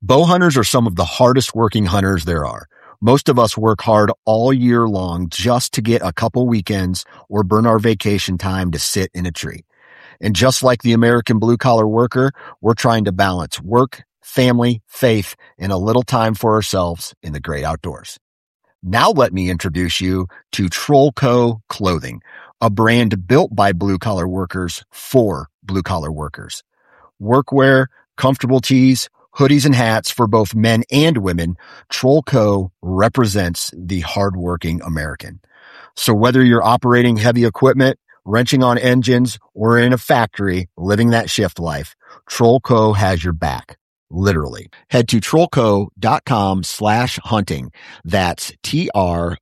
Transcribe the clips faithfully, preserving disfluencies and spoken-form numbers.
Bow hunters are some of the hardest working hunters there are. Most of us work hard all year long just to get a couple weekends or burn our vacation time to sit in a tree. And just like the American blue-collar worker, we're trying to balance work, family, faith, and a little time for ourselves in the great outdoors. Now let me introduce you to Trollco Clothing, a brand built by blue-collar workers for blue-collar workers. Workwear, comfortable tees, hoodies and hats for both men and women, Trollco represents the hardworking American. So whether you're operating heavy equipment, wrenching on engines, or in a factory living that shift life, Trollco has your back. Literally. Head to trollco.com slash hunting. That's T-R-O-L-L-C-O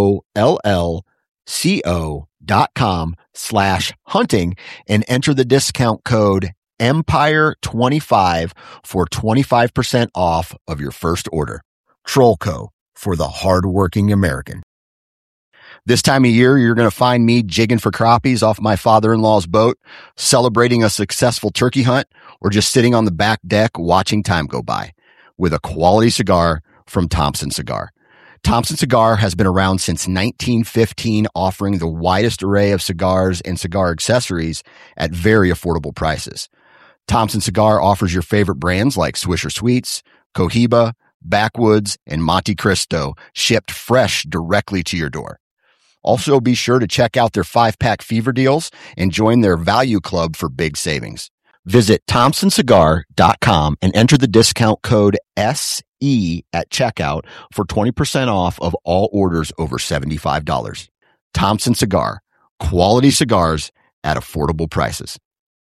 dot com slash hunting and enter the discount code Empire twenty-five for twenty-five percent off of your first order. Trollco, for the hardworking American. This time of year, you're going to find me jigging for crappies off my father-in-law's boat, celebrating a successful turkey hunt, or just sitting on the back deck watching time go by with a quality cigar from Thompson Cigar. Thompson Cigar has been around since nineteen fifteen, offering the widest array of cigars and cigar accessories at very affordable prices. Thompson Cigar offers your favorite brands like Swisher Sweets, Cohiba, Backwoods, and Monte Cristo, shipped fresh directly to your door. Also, be sure to check out their five-pack fever deals and join their value club for big savings. Visit thompson cigar dot com and enter the discount code S E at checkout for twenty percent off of all orders over seventy-five dollars. Thompson Cigar, quality cigars at affordable prices.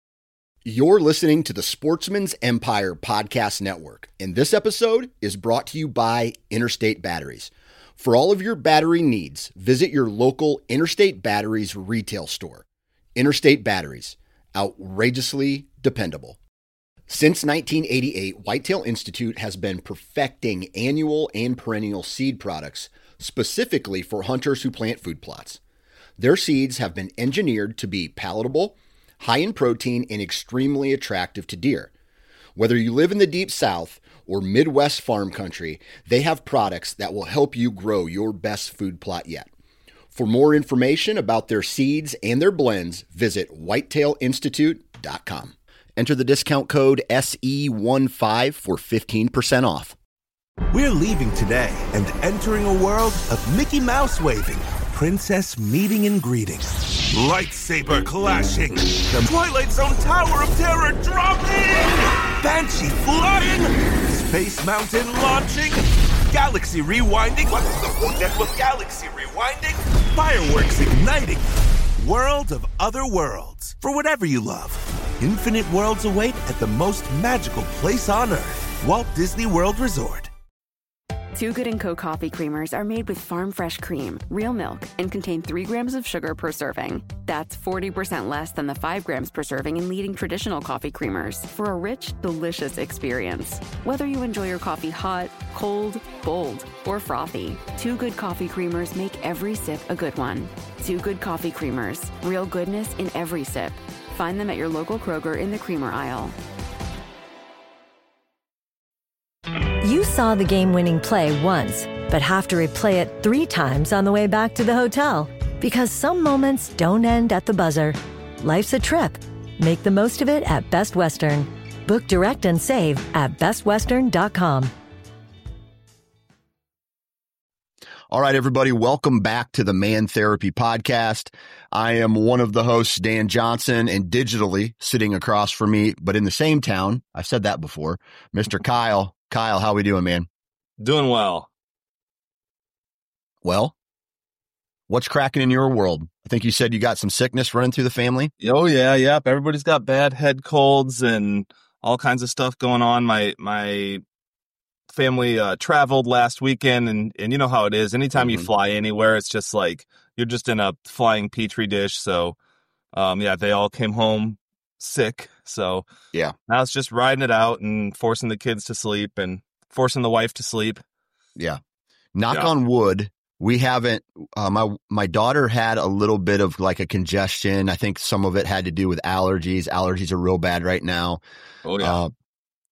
You're listening to the Sportsman's Empire Podcast Network, and this episode is brought to you by Interstate Batteries. For all of your battery needs, visit your local Interstate Batteries retail store. Interstate Batteries, outrageously dependable. Since nineteen eighty-eight, Whitetail Institute has been perfecting annual and perennial seed products specifically for hunters who plant food plots. Their seeds have been engineered to be palatable, high in protein, and extremely attractive to deer. Whether you live in the Deep South or Midwest farm country, they have products that will help you grow your best food plot yet. For more information about their seeds and their blends, visit whitetail institute dot com. Enter the discount code S E fifteen for fifteen percent off. We're leaving today and entering a world of Mickey Mouse waving, princess meeting and greeting, lightsaber clashing, the Twilight Zone Tower of Terror dropping, Banshee flying, Space Mountain launching, galaxy rewinding. What's the point with galaxy rewinding? Fireworks igniting. World of other worlds. For whatever you love. Infinite worlds await at the most magical place on Earth. Walt Disney World Resort. Two Good and Co. coffee creamers are made with farm fresh cream, real milk, and contain three grams of sugar per serving. That's forty percent less than the five grams per serving in leading traditional coffee creamers for a rich, delicious experience. Whether you enjoy your coffee hot, cold, bold, or frothy, Two Good coffee creamers make every sip a good one. Two Good coffee creamers, real goodness in every sip. Find them at your local Kroger in the creamer aisle. You saw the game-winning play once, but have to replay it three times on the way back to the hotel. Because some moments don't end at the buzzer. Life's a trip. Make the most of it at Best Western. Book direct and save at best western dot com. All right, everybody, welcome back to the Man Therapy Podcast. I am one of the hosts, Dan Johnson, and digitally sitting across from me, but in the same town, I've said that before, Mister Kyle. Kyle, how we doing, man? Doing well. Well, what's cracking in your world? I think you said you got some sickness running through the family. Oh, yeah, yep. Everybody's got bad head colds and all kinds of stuff going on. My my family uh, traveled last weekend, and, and you know how it is. Anytime mm-hmm. you fly anywhere, it's just like you're just in a flying petri dish. So, um, yeah, they all came home sick. So yeah, now it's just riding it out and forcing the kids to sleep and forcing the wife to sleep. Yeah. Knock yeah. on wood. We haven't, uh, my, my daughter had a little bit of like a congestion. I think some of it had to do with allergies. Allergies are real bad right now. Oh yeah. Uh,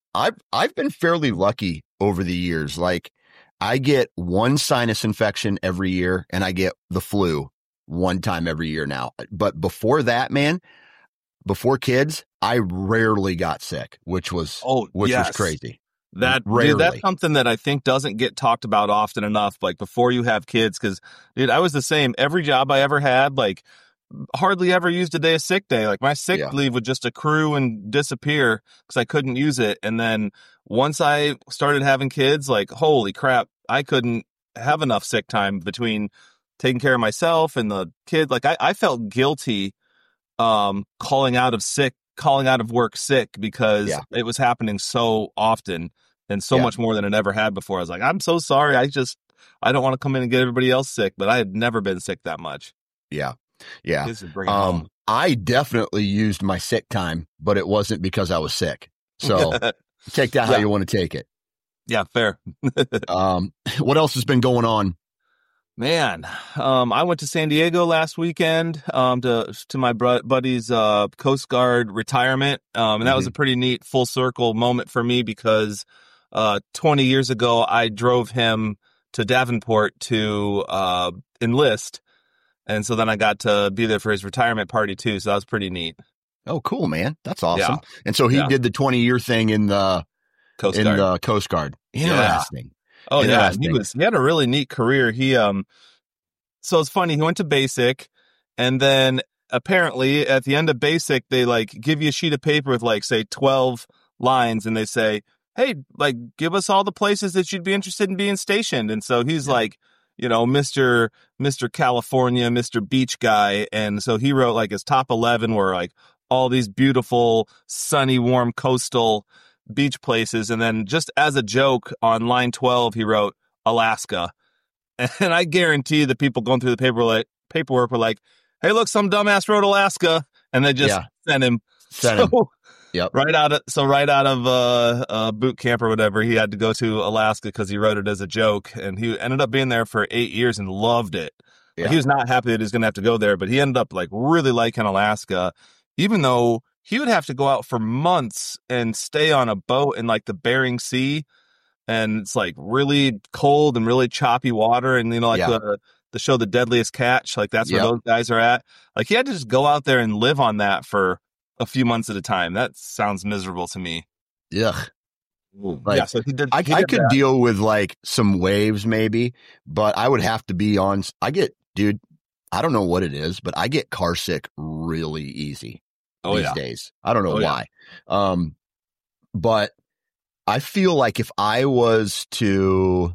I've, I've been fairly lucky over the years. Like I get one sinus infection every year and I get the flu one time every year now. But before that, man, before kids, I rarely got sick, which was, oh, which yes. was crazy. That rarely. Dude, that's something that I think doesn't get talked about often enough. Like before you have kids, because dude, I was the same. Every job I ever had, like hardly ever used a day of sick day. Like my sick Yeah. leave would just accrue and disappear because I couldn't use it. And then once I started having kids, like holy crap, I couldn't have enough sick time between taking care of myself and the kid. Like I, I felt guilty um, calling out of sick, calling out of work sick because Yeah. it was happening so often and so Yeah. much more than it ever had before. I was like, I'm so sorry. I just, I don't want to come in and get everybody else sick, but I had never been sick that much. Yeah. Yeah. This is bringing Um, home. I definitely used my sick time, but it wasn't because I was sick. So take that how Yeah. you want to take it. Yeah, fair. Um, what else has been going on? Man, um, I went to San Diego last weekend um, to to my bro- buddy's uh, Coast Guard retirement, um, and that was a pretty neat full circle moment for me because uh, twenty years ago I drove him to Davenport to uh, enlist, and so then I got to be there for his retirement party too. So that was pretty neat. Oh, cool, man. That's awesome. Yeah. And so he Yeah. did the twenty year thing in the, Coast in Guard. the Coast Guard. Interesting. Oh yeah, Interesting. he was. He had a really neat career. He um, so it's funny. He went to basic, and then apparently at the end of basic, they like give you a sheet of paper with like say twelve lines, and they say, "Hey, like give us all the places that you'd be interested in being stationed." And so he's Yeah. like, you know, Mister Mister California, Mister Beach guy, and so he wrote like his top eleven were like all these beautiful, sunny, warm coastal beach places, and then just as a joke on line twelve he wrote Alaska. And I guarantee the people going through the paper like, paperwork were like, hey look, some dumbass wrote Alaska, and they just Yeah. sent him Sent so, him. Yep. right out of so right out of uh, uh boot camp or whatever, he had to go to Alaska because he wrote it as a joke, and he ended up being there for eight years and loved it. Like, Yeah. he was not happy that he was gonna have to go there, but he ended up like really liking Alaska, even though he would have to go out for months and stay on a boat in like the Bering Sea, and it's like really cold and really choppy water, and you know like Yeah. the the show The Deadliest Catch, like that's where Yep. those guys are at. Like he had to just go out there and live on that for a few months at a time. That sounds miserable to me. Ugh. Like, yeah, so he did. I, he I did could that. deal with like some waves maybe, but I would have to be on. I get, dude, I don't know what it is, but I get car sick really easy Oh these yeah, days. I don't know Oh, yeah. why. Um, but I feel like if I was to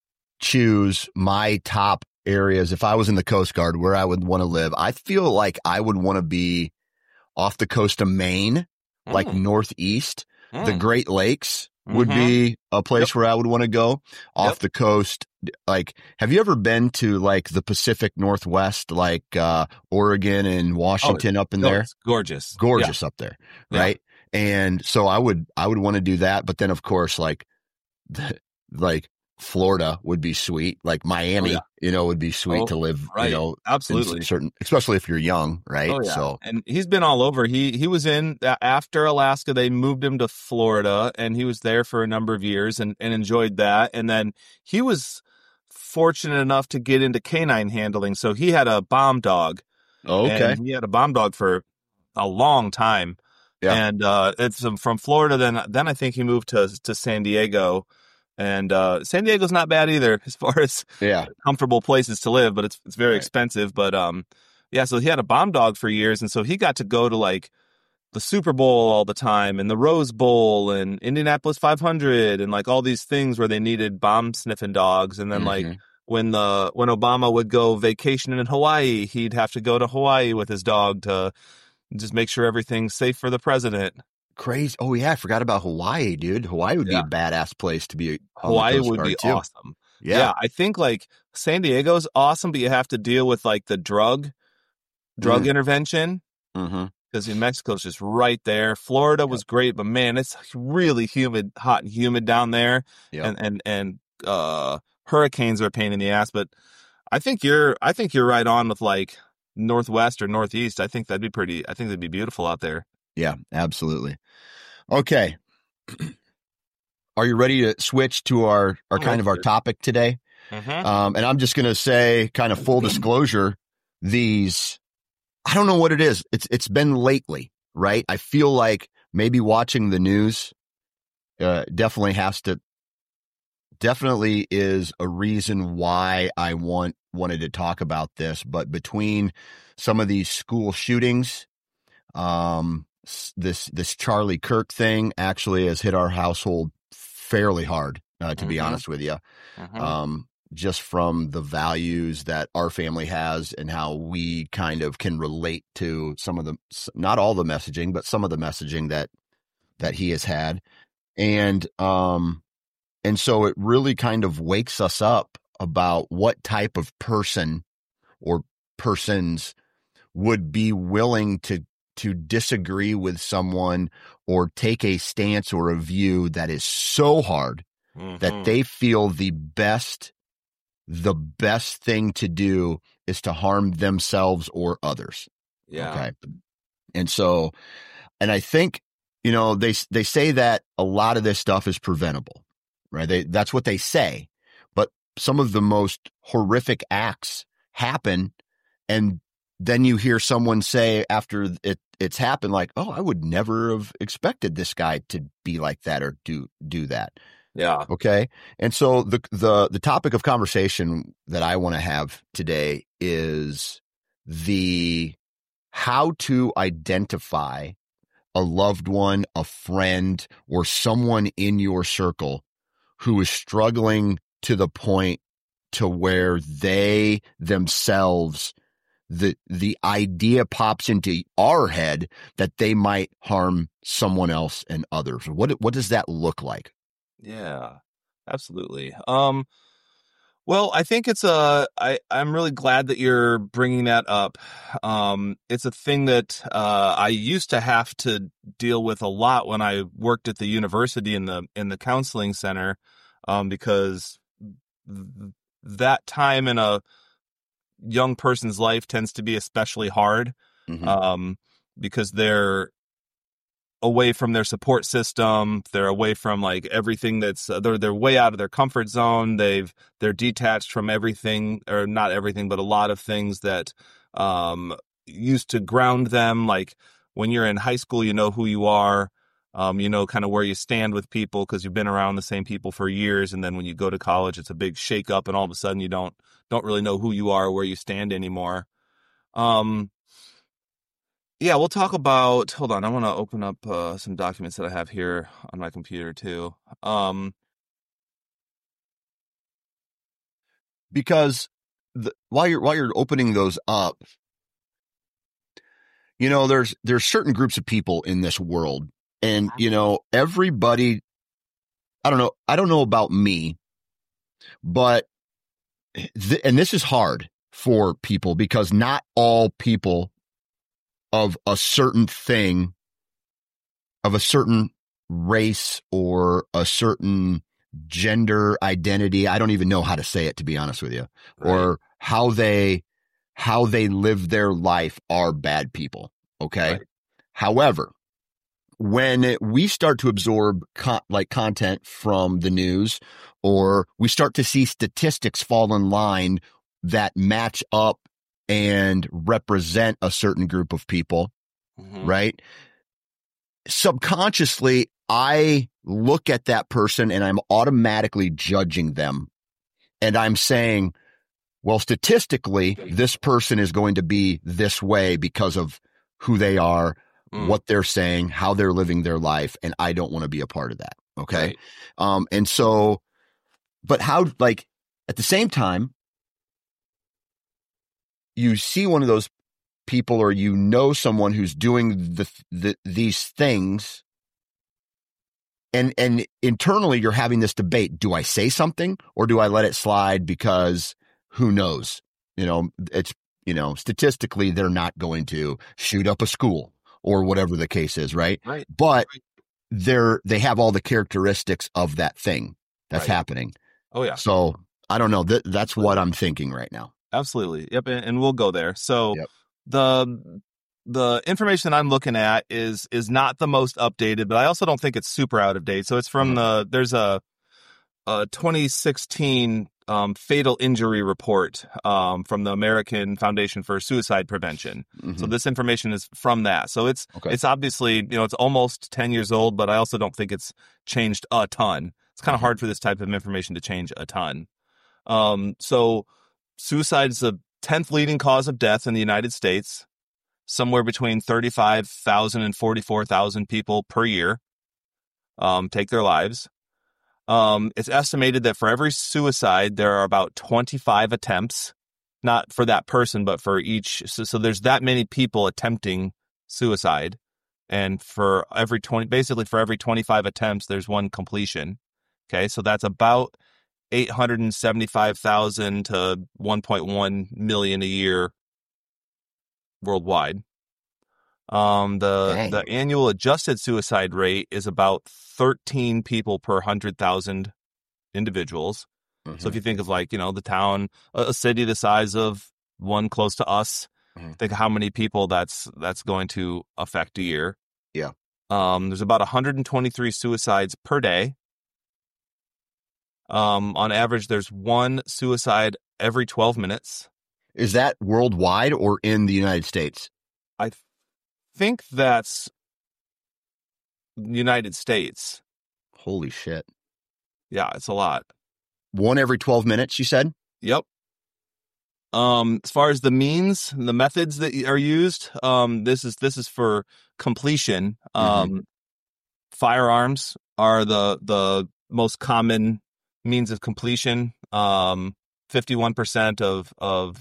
choose my top areas, if I was in the Coast Guard where I would want to live, I feel like I would want to be off the coast of Maine, like Mm, northeast. The mm. Great Lakes would Mhm. be a place Yep. where I would want to go off Yep. the coast. Like, have you ever been to like the Pacific Northwest, like, uh, Oregon and Washington up in No, there? it's gorgeous, Gorgeous up there. Yeah. Right. And so I would, I would want to do that. But then of course, like, the, like Florida would be sweet. Like Miami, Oh, yeah. you know, would be sweet Oh, to live, right. you know, Yeah, absolutely. in certain, especially if you're young. Right. Oh yeah, So and he's been all over. He he was in uh, after Alaska. They moved him to Florida, and he was there for a number of years and, and enjoyed that. And then he was fortunate enough to get into canine handling. So he had a bomb dog. okay. And he had a bomb dog for a long time. Yeah. And uh, it's um, from Florida. Then then I think he moved to to San Diego. And uh, San Diego's not bad either as far as Yeah. comfortable places to live, but it's it's very Right. expensive. But um, yeah, so he had a bomb dog for years, and so he got to go to like the Super Bowl all the time, and the Rose Bowl, and Indianapolis five hundred, and like all these things where they needed bomb sniffing dogs. And then like Mhm. when the when Obama would go vacation in Hawaii, he'd have to go to Hawaii with his dog to just make sure everything's safe for the president. Crazy. Oh yeah, I forgot about Hawaii, dude. Hawaii would Yeah. be a badass place to be. on the Hawaii Coast would Guard, be too. awesome. Yeah. Yeah, I think like San Diego's awesome, but you have to deal with like the drug drug Mm. intervention Mm-hmm. because New Mexico's just right there. Florida was great, but man, it's really humid, hot and humid down there, Yep. and and and uh, hurricanes are a pain in the ass. But I think you're I think you're right on with like northwest or northeast. I think that'd be pretty. I think that'd be beautiful out there. Yeah, absolutely. Okay. are you ready to switch to our, our kind of our topic today? Mm-hmm. Um, and I'm just going to say, kind of full disclosure, these, I don't know what it is. It's It's been lately, right? I feel like maybe watching the news uh, definitely has to, definitely is a reason why I want wanted to talk about this. But between some of these school shootings, um, this this Charlie Kirk thing actually has hit our household fairly hard, uh, to mm-hmm. be honest with you. Mm-hmm. Um, just from the values that our family has and how we kind of can relate to some of the, not all the messaging, but some of the messaging that that he has had. And um, and so it really kind of wakes us up about what type of person or persons would be willing to to disagree with someone or take a stance or a view that is so hard mm-hmm. that they feel the best the best thing to do is to harm themselves or others. Yeah. Okay. And so, and I think, you know, they, they say that a lot of this stuff is preventable, right? They, that's what they say, but some of the most horrific acts happen. And then you hear someone say after it, it's happened, like, oh, I would never have expected this guy to be like that or do, do that. Yeah. Okay. And so the, the, the topic of conversation that I want to have today is the, how to identify a loved one, a friend, or someone in your circle who is struggling to the point to where they themselves, the, the idea pops into our head that they might harm someone else and others. What, what does that look like? Yeah, absolutely. Um, well, I think it's a, I, I'm really glad that you're bringing that up. Um, it's a thing that, uh, I used to have to deal with a lot when I worked at the university in the, in the counseling center, um, because th- that time in a young person's life tends to be especially hard, mm-hmm. um, because they're away from their support system. They're away from like everything that's uh, they're they're way out of their comfort zone. They've they're detached from everything, or not everything, but a lot of things that um used to ground them. Like when you're in high school, you know who you are. Um, you know kind of where you stand with people because you've been around the same people for years. And then when you go to college, it's a big shake up, and all of a sudden you don't don't really know who you are or where you stand anymore. Um, Yeah, we'll talk about, hold on, I want to open up uh, some documents that I have here on my computer too. Um, because the, while you're while you're opening those up, you know, there's there's certain groups of people in this world, and you know, everybody, I don't know, I don't know about me, but th- and this is hard for people because not all people of a certain thing, of a certain race or a certain gender identity. I don't even know how to say it, to be honest with you, right. Or how they, how they live their life are bad people. Okay. Right. However, when we start to absorb con- like content from the news, or we start to see statistics fall in line that match up and represent a certain group of people, mm-hmm. right? Subconsciously, I look at that person and I'm automatically judging them. And I'm saying, well, statistically, this person is going to be this way because of who they are, mm. what they're saying, how they're living their life. And I don't want to be a part of that. Okay. Right. Um, and so, but how, like, at the same time, you see one of those people, or you know someone who's doing the, the these things, and and internally you're having this debate: do I say something or do I let it slide? Because who knows? You know, it's you know statistically they're not going to shoot up a school or whatever the case is, right? Right. But they're they have all the characteristics of that thing that's right. happening. Oh yeah. So I don't know. That that's what I'm thinking right now. Absolutely. Yep. And, and we'll go there. So yep. the the information I'm looking at is is not the most updated, but I also don't think it's super out of date. So it's from mm-hmm. the there's a, a twenty sixteen um, fatal injury report um, from the American Foundation for Suicide Prevention. Mm-hmm. So this information is from that. So it's okay. it's obviously, you know, it's almost ten years old, but I also don't think it's changed a ton. It's kind of mm-hmm. hard for this type of information to change a ton. Um, so suicide is the tenth leading cause of death in the United States. Somewhere between thirty-five thousand and forty-four thousand people per year um, take their lives. Um, it's estimated that for every suicide, there are about twenty-five attempts, not for that person, but for each. So, so there's that many people attempting suicide. And for every twenty, basically for every twenty-five attempts, there's one completion. Okay. So that's about eight hundred seventy-five thousand to one point one million a year worldwide. Um, the Dang. the annual adjusted suicide rate is about thirteen people per one hundred thousand individuals. Mm-hmm. So if you think of like, you know, the town, a, a city the size of one close to us, mm-hmm. think of how many people that's that's going to affect a year. Yeah. Um, there's about one hundred twenty-three suicides per day. Um, on average, there's one suicide every twelve minutes. Is that worldwide or in the United States? I th- think that's United States. Holy shit. Yeah, it's a lot. One every twelve minutes, you said? Yep. Um, as far as the means, the methods that are used, um, this is this is for completion. Um, mm-hmm. Firearms are the the most common means of completion. Um, fifty-one percent of of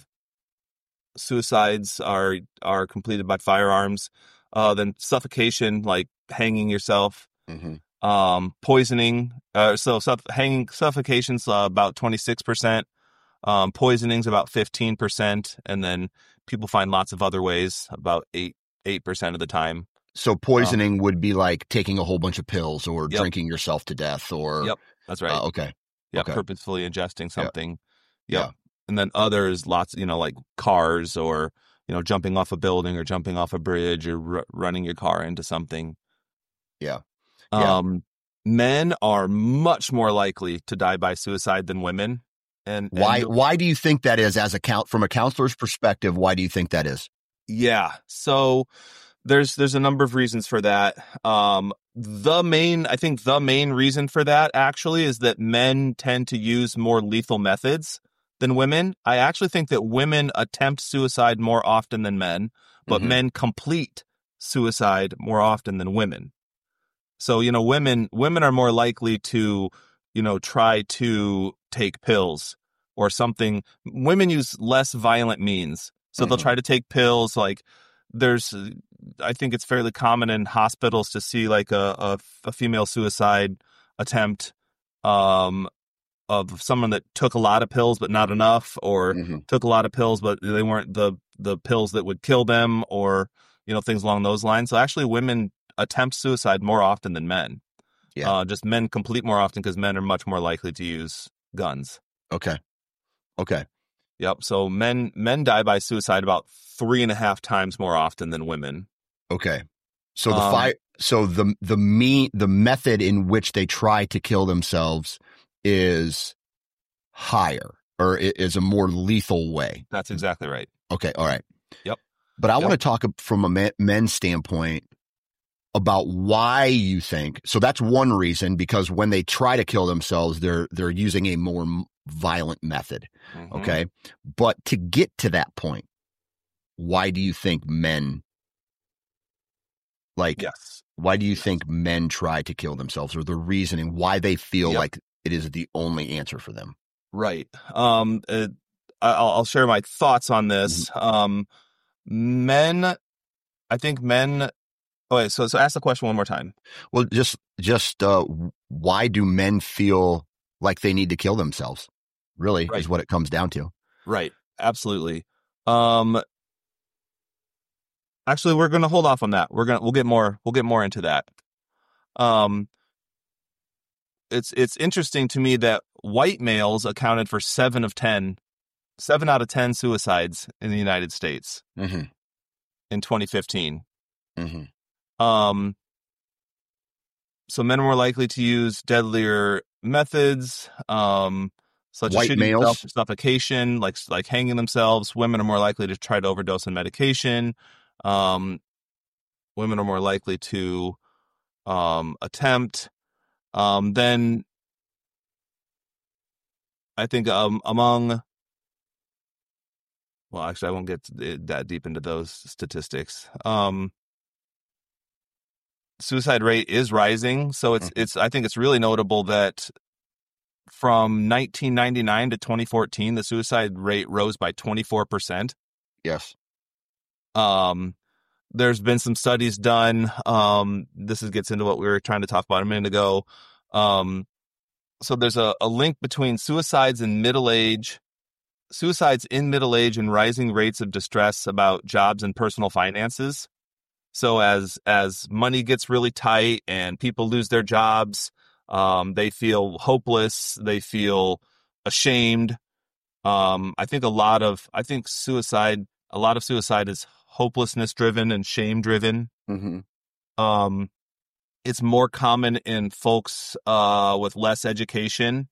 suicides are are completed by firearms. Uh, then suffocation, like hanging yourself. Mm-hmm. Um, poisoning. Uh, so suff- hanging suffocation's uh, about twenty-six percent. Um, poisoning's about fifteen percent, and then people find lots of other ways, about eight eight percent of the time. So poisoning um, would be like taking a whole bunch of pills or yep. drinking yourself to death, or yep, that's right. Uh, okay, yeah, okay. Purposefully ingesting something. Yep. Yep. Yeah, and then others, lots, you know, like cars, or you know, jumping off a building or jumping off a bridge or r- running your car into something. Yeah. yeah. Um, men are much more likely to die by suicide than women. And, and why why do you think that is, as a count from a counselor's perspective? Why do you think that is? Yeah, so there's there's a number of reasons for that. Um, the main I think the main reason for that actually is that men tend to use more lethal methods than women. I actually think that women attempt suicide more often than men, but mm-hmm. men complete suicide more often than women. So you know, women women are more likely to you know try to take pills or something. Women use less violent means. So mm-hmm. they'll try to take pills. Like there's, I think it's fairly common in hospitals to see like a, a, a female suicide attempt um, of someone that took a lot of pills, but not enough, or mm-hmm. took a lot of pills, but they weren't the, the pills that would kill them, or, you know, things along those lines. So actually women attempt suicide more often than men. Yeah. Uh, just men complete more often because men are much more likely to use guns. Okay. Okay. Yep. So men men die by suicide about three and a half times more often than women. Okay. So the um, fi- so the the me the method in which they try to kill themselves is higher, or is a more lethal way. That's exactly right. Okay. All right. Yep. But I yep. want to talk from a men, men's standpoint about why you think, so that's one reason, because when they try to kill themselves, they're they're using a more violent method. Mm-hmm. Okay. But to get to that point, why do you think men like, yes. why do you yes. think men try to kill themselves, or the reasoning why they feel yep. like it is the only answer for them? Right. Um, uh, I'll, I'll share my thoughts on this. Mm-hmm. Um, men, I think men, okay, so, so ask the question one more time. Well, just, just, uh, why do men feel like they need to kill themselves? Really, right. is what it comes down to. Right. Absolutely. Um, actually, we're going to hold off on that. We're going to, we'll get more, we'll get more into that. Um, it's, it's interesting to me that white males accounted for seven of ten, seven out of ten suicides in the United States. Mm-hmm. in twenty fifteen. Mm-hmm. Um, so men are more likely to use deadlier methods, um, such White as shooting males. themselves, suffocation, like like hanging themselves. Women are more likely to try to overdose on medication. Um, women are more likely to um, attempt. Um, then I think um, among, well, actually, I won't get that deep into those statistics. Um, suicide rate is rising, so it's mm-hmm. it's. I think it's really notable that from nineteen ninety-nine to twenty fourteen, the suicide rate rose by twenty-four percent. Yes. Um, there's been some studies done. Um, this is, gets into what we were trying to talk about a minute ago. Um, so there's a, a link between suicides in middle age, suicides in middle age and rising rates of distress about jobs and personal finances. So as, as money gets really tight and people lose their jobs, um, they feel hopeless. They feel ashamed. Um, I think a lot of, I think suicide, a lot of suicide is hopelessness driven and shame driven. Mm-hmm. Um, it's more common in folks uh, with less education.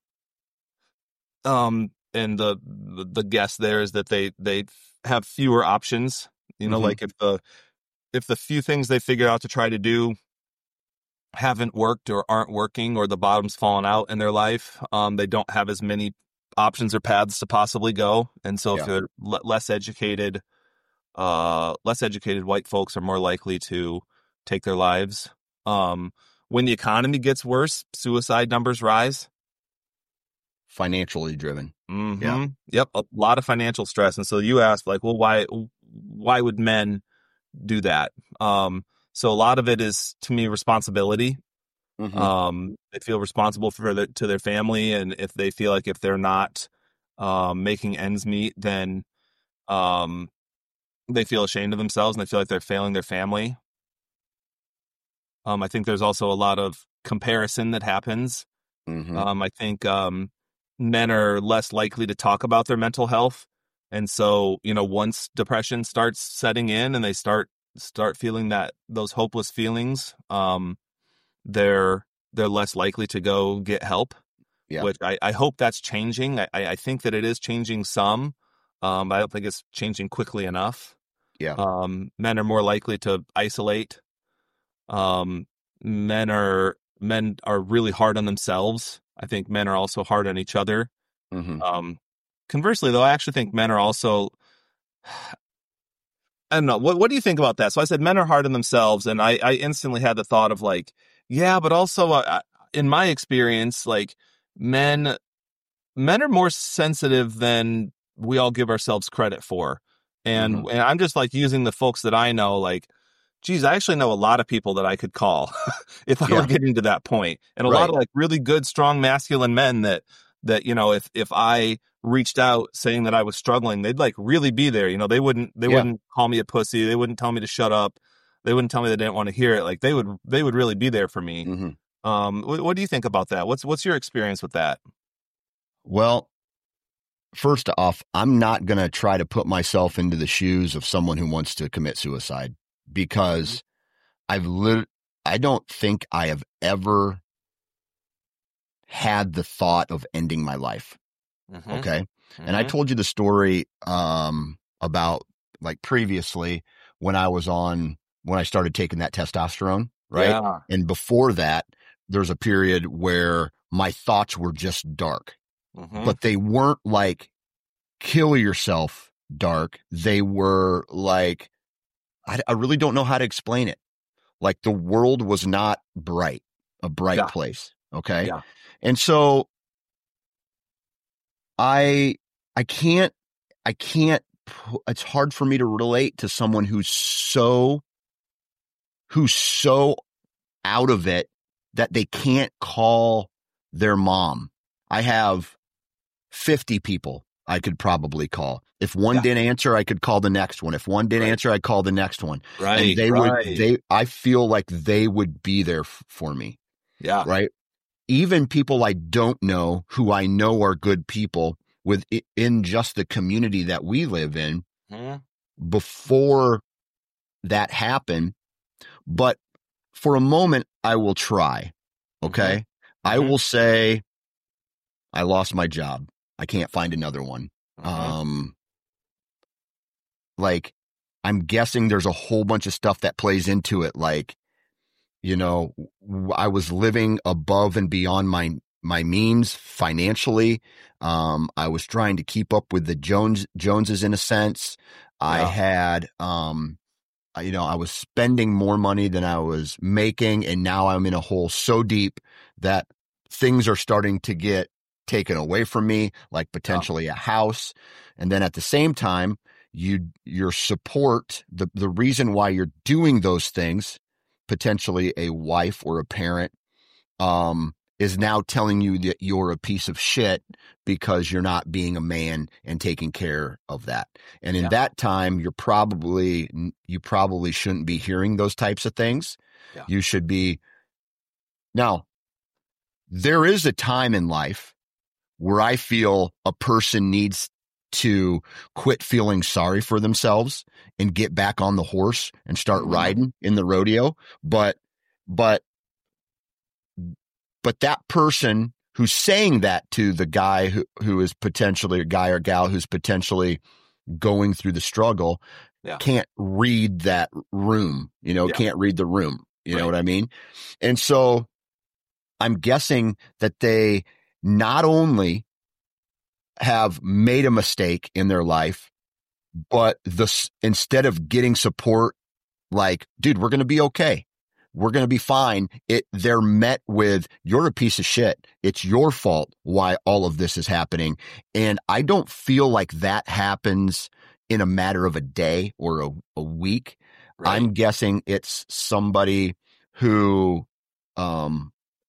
Um, and the the guess there is that they they have fewer options. You know, mm-hmm. like if the if the few things they figure out to try to do haven't worked or aren't working, or the bottom's fallen out in their life, um, they don't have as many options or paths to possibly go. And so, yeah. if they're l- less educated. Uh, less educated white folks are more likely to take their lives. Um, when the economy gets worse, suicide numbers rise. Financially driven. Mm-hmm. Yeah. Yep. A lot of financial stress. And so you asked, like, well, why, why would men do that? Um, so a lot of it is, to me, responsibility. Mm-hmm. Um, they feel responsible for the, to their family. And if they feel like if they're not, um, making ends meet, then, um, they feel ashamed of themselves and they feel like they're failing their family. Um, I think there's also a lot of comparison that happens. Mm-hmm. Um, I think um, men are less likely to talk about their mental health. And so, you know, once depression starts setting in and they start start feeling that those hopeless feelings, um, they're they're less likely to go get help. Yeah. Which I, I hope that's changing. I, I think that it is changing some. Um, I don't think it's changing quickly enough. Yeah. Um, men are more likely to isolate. Um, men are men are really hard on themselves. I think men are also hard on each other. Mm-hmm. Um, conversely, though, I actually think men are also. I don't know. What What do you think about that? So I said men are hard on themselves, and I, I instantly had the thought of like, yeah, but also uh, in my experience, like men men are more sensitive than we all give ourselves credit for. And, mm-hmm. and I'm just like using the folks that I know, like, geez, I actually know a lot of people that I could call if I yeah. were getting to that point. And a right. lot of like really good, strong, masculine men that, that, you know, if, if I reached out saying that I was struggling, they'd like really be there. You know, they wouldn't, they yeah. wouldn't call me a pussy. They wouldn't tell me to shut up. They wouldn't tell me they didn't want to hear it. Like they would, they would really be there for me. Mm-hmm. Um, what, what do you think about that? What's, what's your experience with that? Well, first off, I'm not going to try to put myself into the shoes of someone who wants to commit suicide because I've lit- I don't think I have ever had the thought of ending my life. Mm-hmm. Okay. Mm-hmm. And I told you the story um, about like previously when I was on, when I started taking that testosterone, right? Yeah. And before that, there's a period where my thoughts were just dark. Mm-hmm. But they weren't like kill yourself dark. They were like, I, I really don't know how to explain it. Like the world was not bright, a bright yeah. place. Okay. Yeah. And so I, I can't, I can't, it's hard for me to relate to someone who's so, who's so out of it that they can't call their mom. I have fifty people I could probably call. If one yeah. didn't answer, I could call the next one. If one didn't right. answer, I'd call the next one. Right. And they right. would, they, I feel like they would be there f- for me. Yeah. Right. Even people I don't know who I know are good people within just the community that we live in mm-hmm. before that happen, but for a moment, I will try. Okay. Mm-hmm. I will say, I lost my job. I can't find another one. Mm-hmm. Um, like, I'm guessing there's a whole bunch of stuff that plays into it. Like, you know, I was living above and beyond my, my means financially. Um, I was trying to keep up with the Jones, Joneses in a sense. Yeah. I had, um, you know, I was spending more money than I was making. And now I'm in a hole so deep that things are starting to get taken away from me, like potentially yeah. a house. And then at the same time, you, your support, the, the reason why you're doing those things, potentially a wife or a parent, um, is now telling you that you're a piece of shit because you're not being a man and taking care of that. And in yeah. that time, you're probably, you probably shouldn't be hearing those types of things. Yeah. You should be. Now, there is a time in life where I feel a person needs to quit feeling sorry for themselves and get back on the horse and start mm-hmm. riding in the rodeo. But, but, but that person who's saying that to the guy who, who is potentially a guy or gal who's potentially going through the struggle yeah. can't read that room, you know, yeah. can't read the room. You right. know what I mean? And so I'm guessing that they not only have made a mistake in their life, but the, instead of getting support, like, dude, we're going to be okay. We're going to be fine. It, they're met with, you're a piece of shit. It's your fault why all of this is happening. And I don't feel like that happens in a matter of a day or a, a week. Right. I'm guessing it's somebody who, um,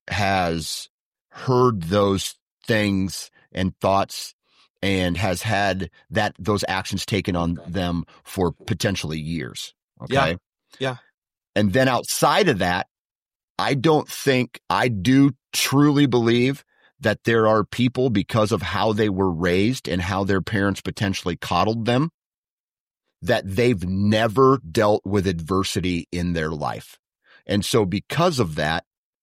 has heard those things and thoughts and has had that, those actions taken on them for potentially years. Okay. Yeah. Yeah. And then outside of that, I don't think, I do truly believe that there are people, because of how they were raised and how their parents potentially coddled them, that they've never dealt with adversity in their life. And so because of that,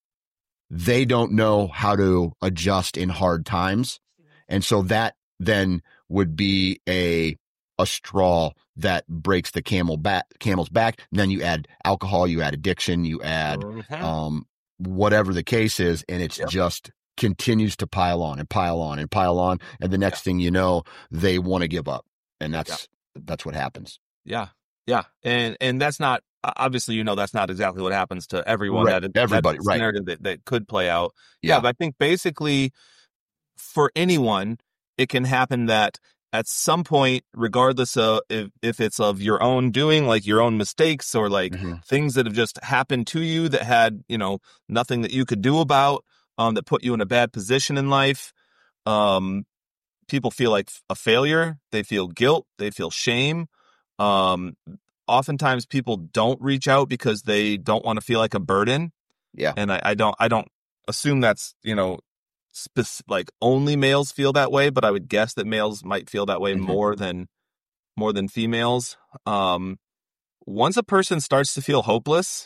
they don't know how to adjust in hard times. And so that then would be a, a straw that breaks the camel back, camel's back. And then you add alcohol, you add addiction, you add, um, whatever the case is. And it's yep. just continues to pile on and pile on and pile on. And the next yeah. thing you know, they want to give up. And that's, yeah. that's what happens. Yeah. Yeah. And, and that's not, obviously, you know, that's not exactly what happens to everyone. Right. That, Everybody, that right. scenario that, that could play out. Yeah. yeah. But I think basically for anyone, it can happen that at some point, regardless of if, if it's of your own doing, like your own mistakes or like mm-hmm. things that have just happened to you that had, you know, nothing that you could do about, um, that put you in a bad position in life. Um, people feel like a failure. They feel guilt. They feel shame. Um, oftentimes people don't reach out because they don't want to feel like a burden. Yeah. And I, I don't, I don't assume that's, you know, Spec- like only males feel that way, but I would guess that males might feel that way mm-hmm. more than more than females. Um, once a person starts to feel hopeless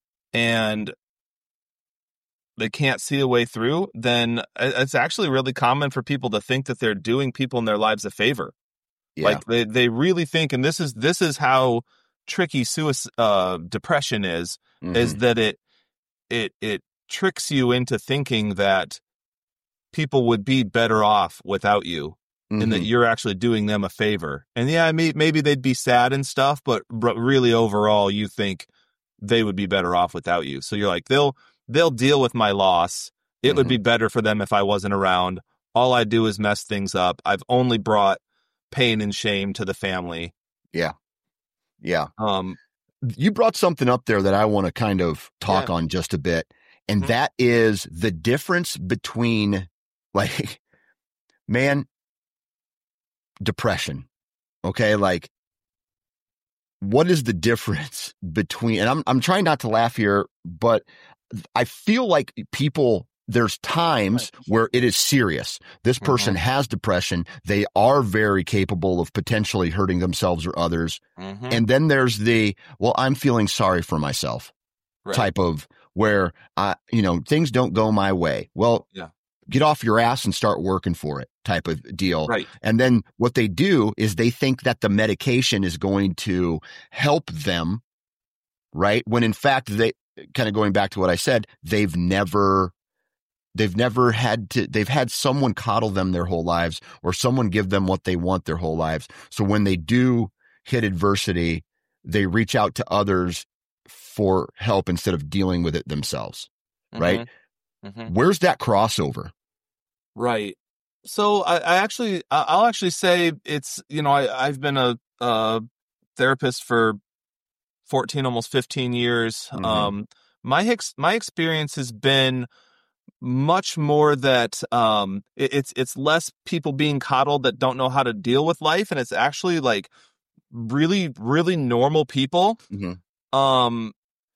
and they can't see a way through, then it's actually really common for people to think that they're doing people in their lives a favor. Yeah. Like they, they really think, and this is this is how tricky suicide uh, depression is, mm-hmm. is that it it it tricks you into thinking that people would be better off without you mm-hmm. and that you're actually doing them a favor. And yeah, may, maybe they'd be sad and stuff, but, but really overall you think they would be better off without you. So you're like, they'll, they'll deal with my loss. It mm-hmm. would be better for them if I wasn't around. All I do is mess things up. I've only brought pain and shame to the family. Yeah. Yeah. Um, you brought something up there that I want to kind of talk yeah. on just a bit. And mm-hmm. that is the difference between, like, man, depression. Okay. Like, what is the difference between, and I'm, I'm trying not to laugh here, but I feel like people there's times where it is serious. This person Mm-hmm. has depression. They are very capable of potentially hurting themselves or others. Mm-hmm. And then there's the, well, I'm feeling sorry for myself Right. type of where, I, you know, things don't go my way. Well, Yeah. get off your ass and start working for it type of deal. Right. And then what they do is they think that the medication is going to help them, right? When in fact, they kind of going back to what I said, they've never, they've never had to, they've had someone coddle them their whole lives or someone give them what they want their whole lives. So when they do hit adversity, they reach out to others for help instead of dealing with it themselves, right? Mm-hmm. Where's that crossover? Right. So I, I actually, I- I'll actually say it's, you know, I, I've been a, a therapist for fourteen, almost fifteen years. Mhm. Um, my ex, my experience has been much more that, um, it, it's, it's less people being coddled that don't know how to deal with life. And it's actually like really, really normal people. Mhm. Um,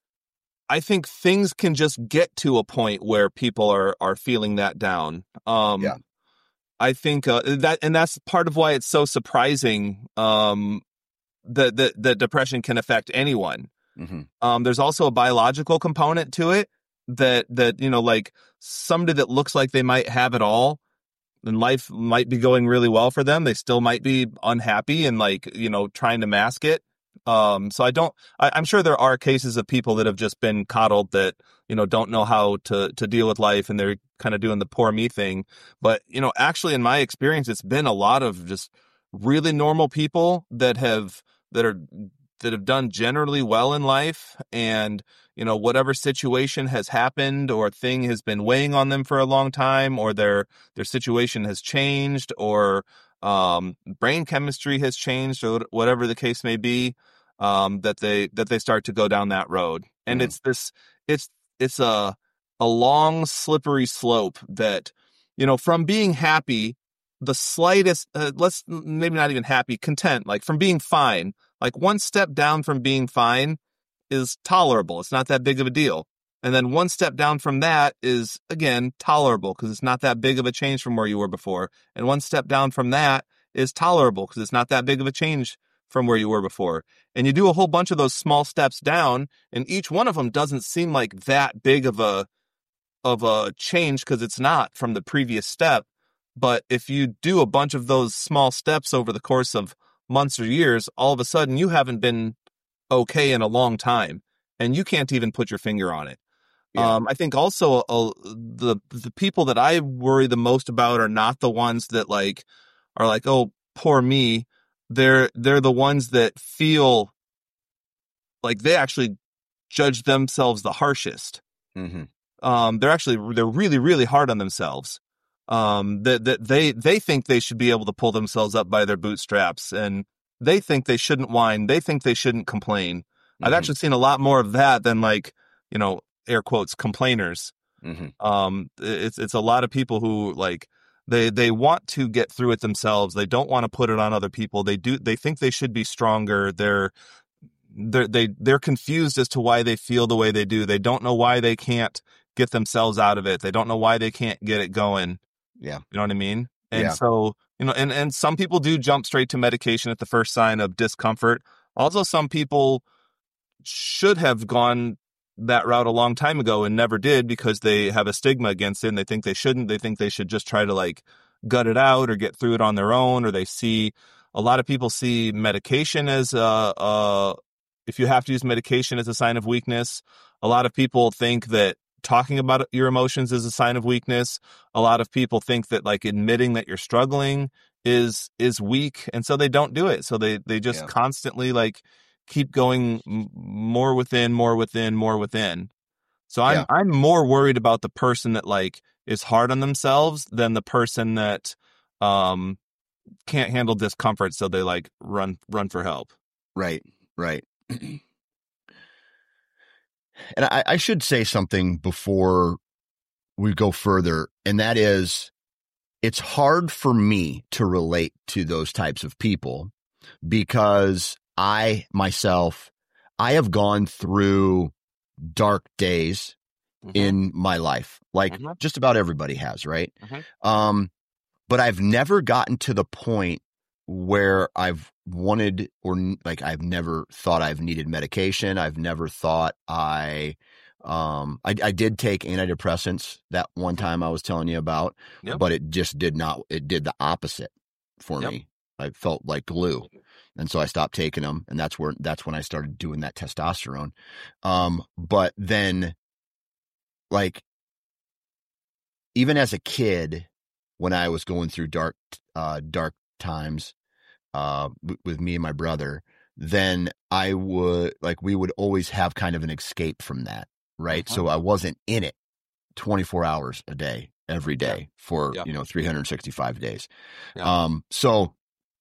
I think things can just get to a point where people are, are feeling that down. Um, Yeah. I think, uh, that, and that's part of why it's so surprising, um, that, that, that depression can affect anyone. Mhm. Um, there's also a biological component to it that, that, you know, like somebody that looks like they might have it all and life might be going really well for them. They still might be unhappy and like, you know, trying to mask it. Um, so I don't, I, I'm sure there are cases of people that have just been coddled that, you know, don't know how to, to deal with life and they're kind of doing the poor me thing. But, you know, actually in my experience, it's been a lot of just really normal people that have, that are, that have done generally well in life. And, you know, whatever situation has happened or thing has been weighing on them for a long time, or their, their situation has changed, or, um, brain chemistry has changed, or whatever the case may be, um, that they, that they start to go down that road. And Mm. it's this, it's, it's a, a long slippery slope that, you know, from being happy, the slightest, uh, let's maybe not even happy, content, like from being fine, like one step down from being fine is tolerable. It's not that big of a deal. And then one step down from that is, again, tolerable because it's not that big of a change from where you were before. And one step down from that is tolerable because it's not that big of a change from where you were before. And you do a whole bunch of those small steps down, and each one of them doesn't seem like that big of a, of a change because it's not from the previous step. But if you do a bunch of those small steps over the course of months or years, all of a sudden you haven't been okay in a long time and you can't even put your finger on it. Yeah. Um, I think also uh, the, the people that I worry the most about are not the ones that like, are like, oh, poor me. They're, they're the ones that feel like they actually judge themselves the harshest. Mhm. Um, they're actually, they're really, really hard on themselves. Um, that, that they, they think they should be able to pull themselves up by their bootstraps, and they think they shouldn't whine. They think they shouldn't complain. I've Mhm. actually seen a lot more of that than like, you know, air quotes, complainers. Mhm. Um, it's, it's a lot of people who like, they, they want to get through it themselves. They don't want to put it on other people. They do, they think they should be stronger. They're, they're, they, they're confused as to why they feel the way they do. They don't know why they can't get themselves out of it. They don't know why they can't get it going. Yeah. You know what I mean? And Yeah. so, you know, and, and some people do jump straight to medication at the first sign of discomfort. Also, some people should have gone that route a long time ago and never did because they have a stigma against it and they think they shouldn't. They think they should just try to like gut it out or get through it on their own, or they see, a lot of people see medication as a, a if you have to use medication as a sign of weakness. A lot of people think that talking about your emotions is a sign of weakness. A lot of people think that like admitting that you're struggling is, is weak. And so they don't do it. So they, they just Yeah. constantly like keep going m- more within, more within, more within. So I'm, Yeah. I'm more worried about the person that like is hard on themselves than the person that, um, can't handle discomfort. So they like run, run for help. Right. Right. And I, I should say something before we go further, and that is, it's hard for me to relate to those types of people because I myself, I have gone through dark days mm-hmm. in my life, like mm-hmm. just about everybody has, right? Mm-hmm. Um, but I've never gotten to the point where I've wanted or like I've never thought I've needed medication. I've never thought I, um, I, I did take antidepressants that one time I was telling you about, yep. but it just did not, it did the opposite for yep. me. I felt like glue. And so I stopped taking them. And that's where, that's when I started doing that testosterone. Um, but then like, even as a kid, when I was going through dark, uh, dark times, uh, w- with me and my brother, then I would like, we would always have kind of an escape from that. Right. Uh-huh. So I wasn't in it twenty-four hours a day, every day yeah. for, yeah. you know, three hundred sixty-five days. Yeah. Um, so,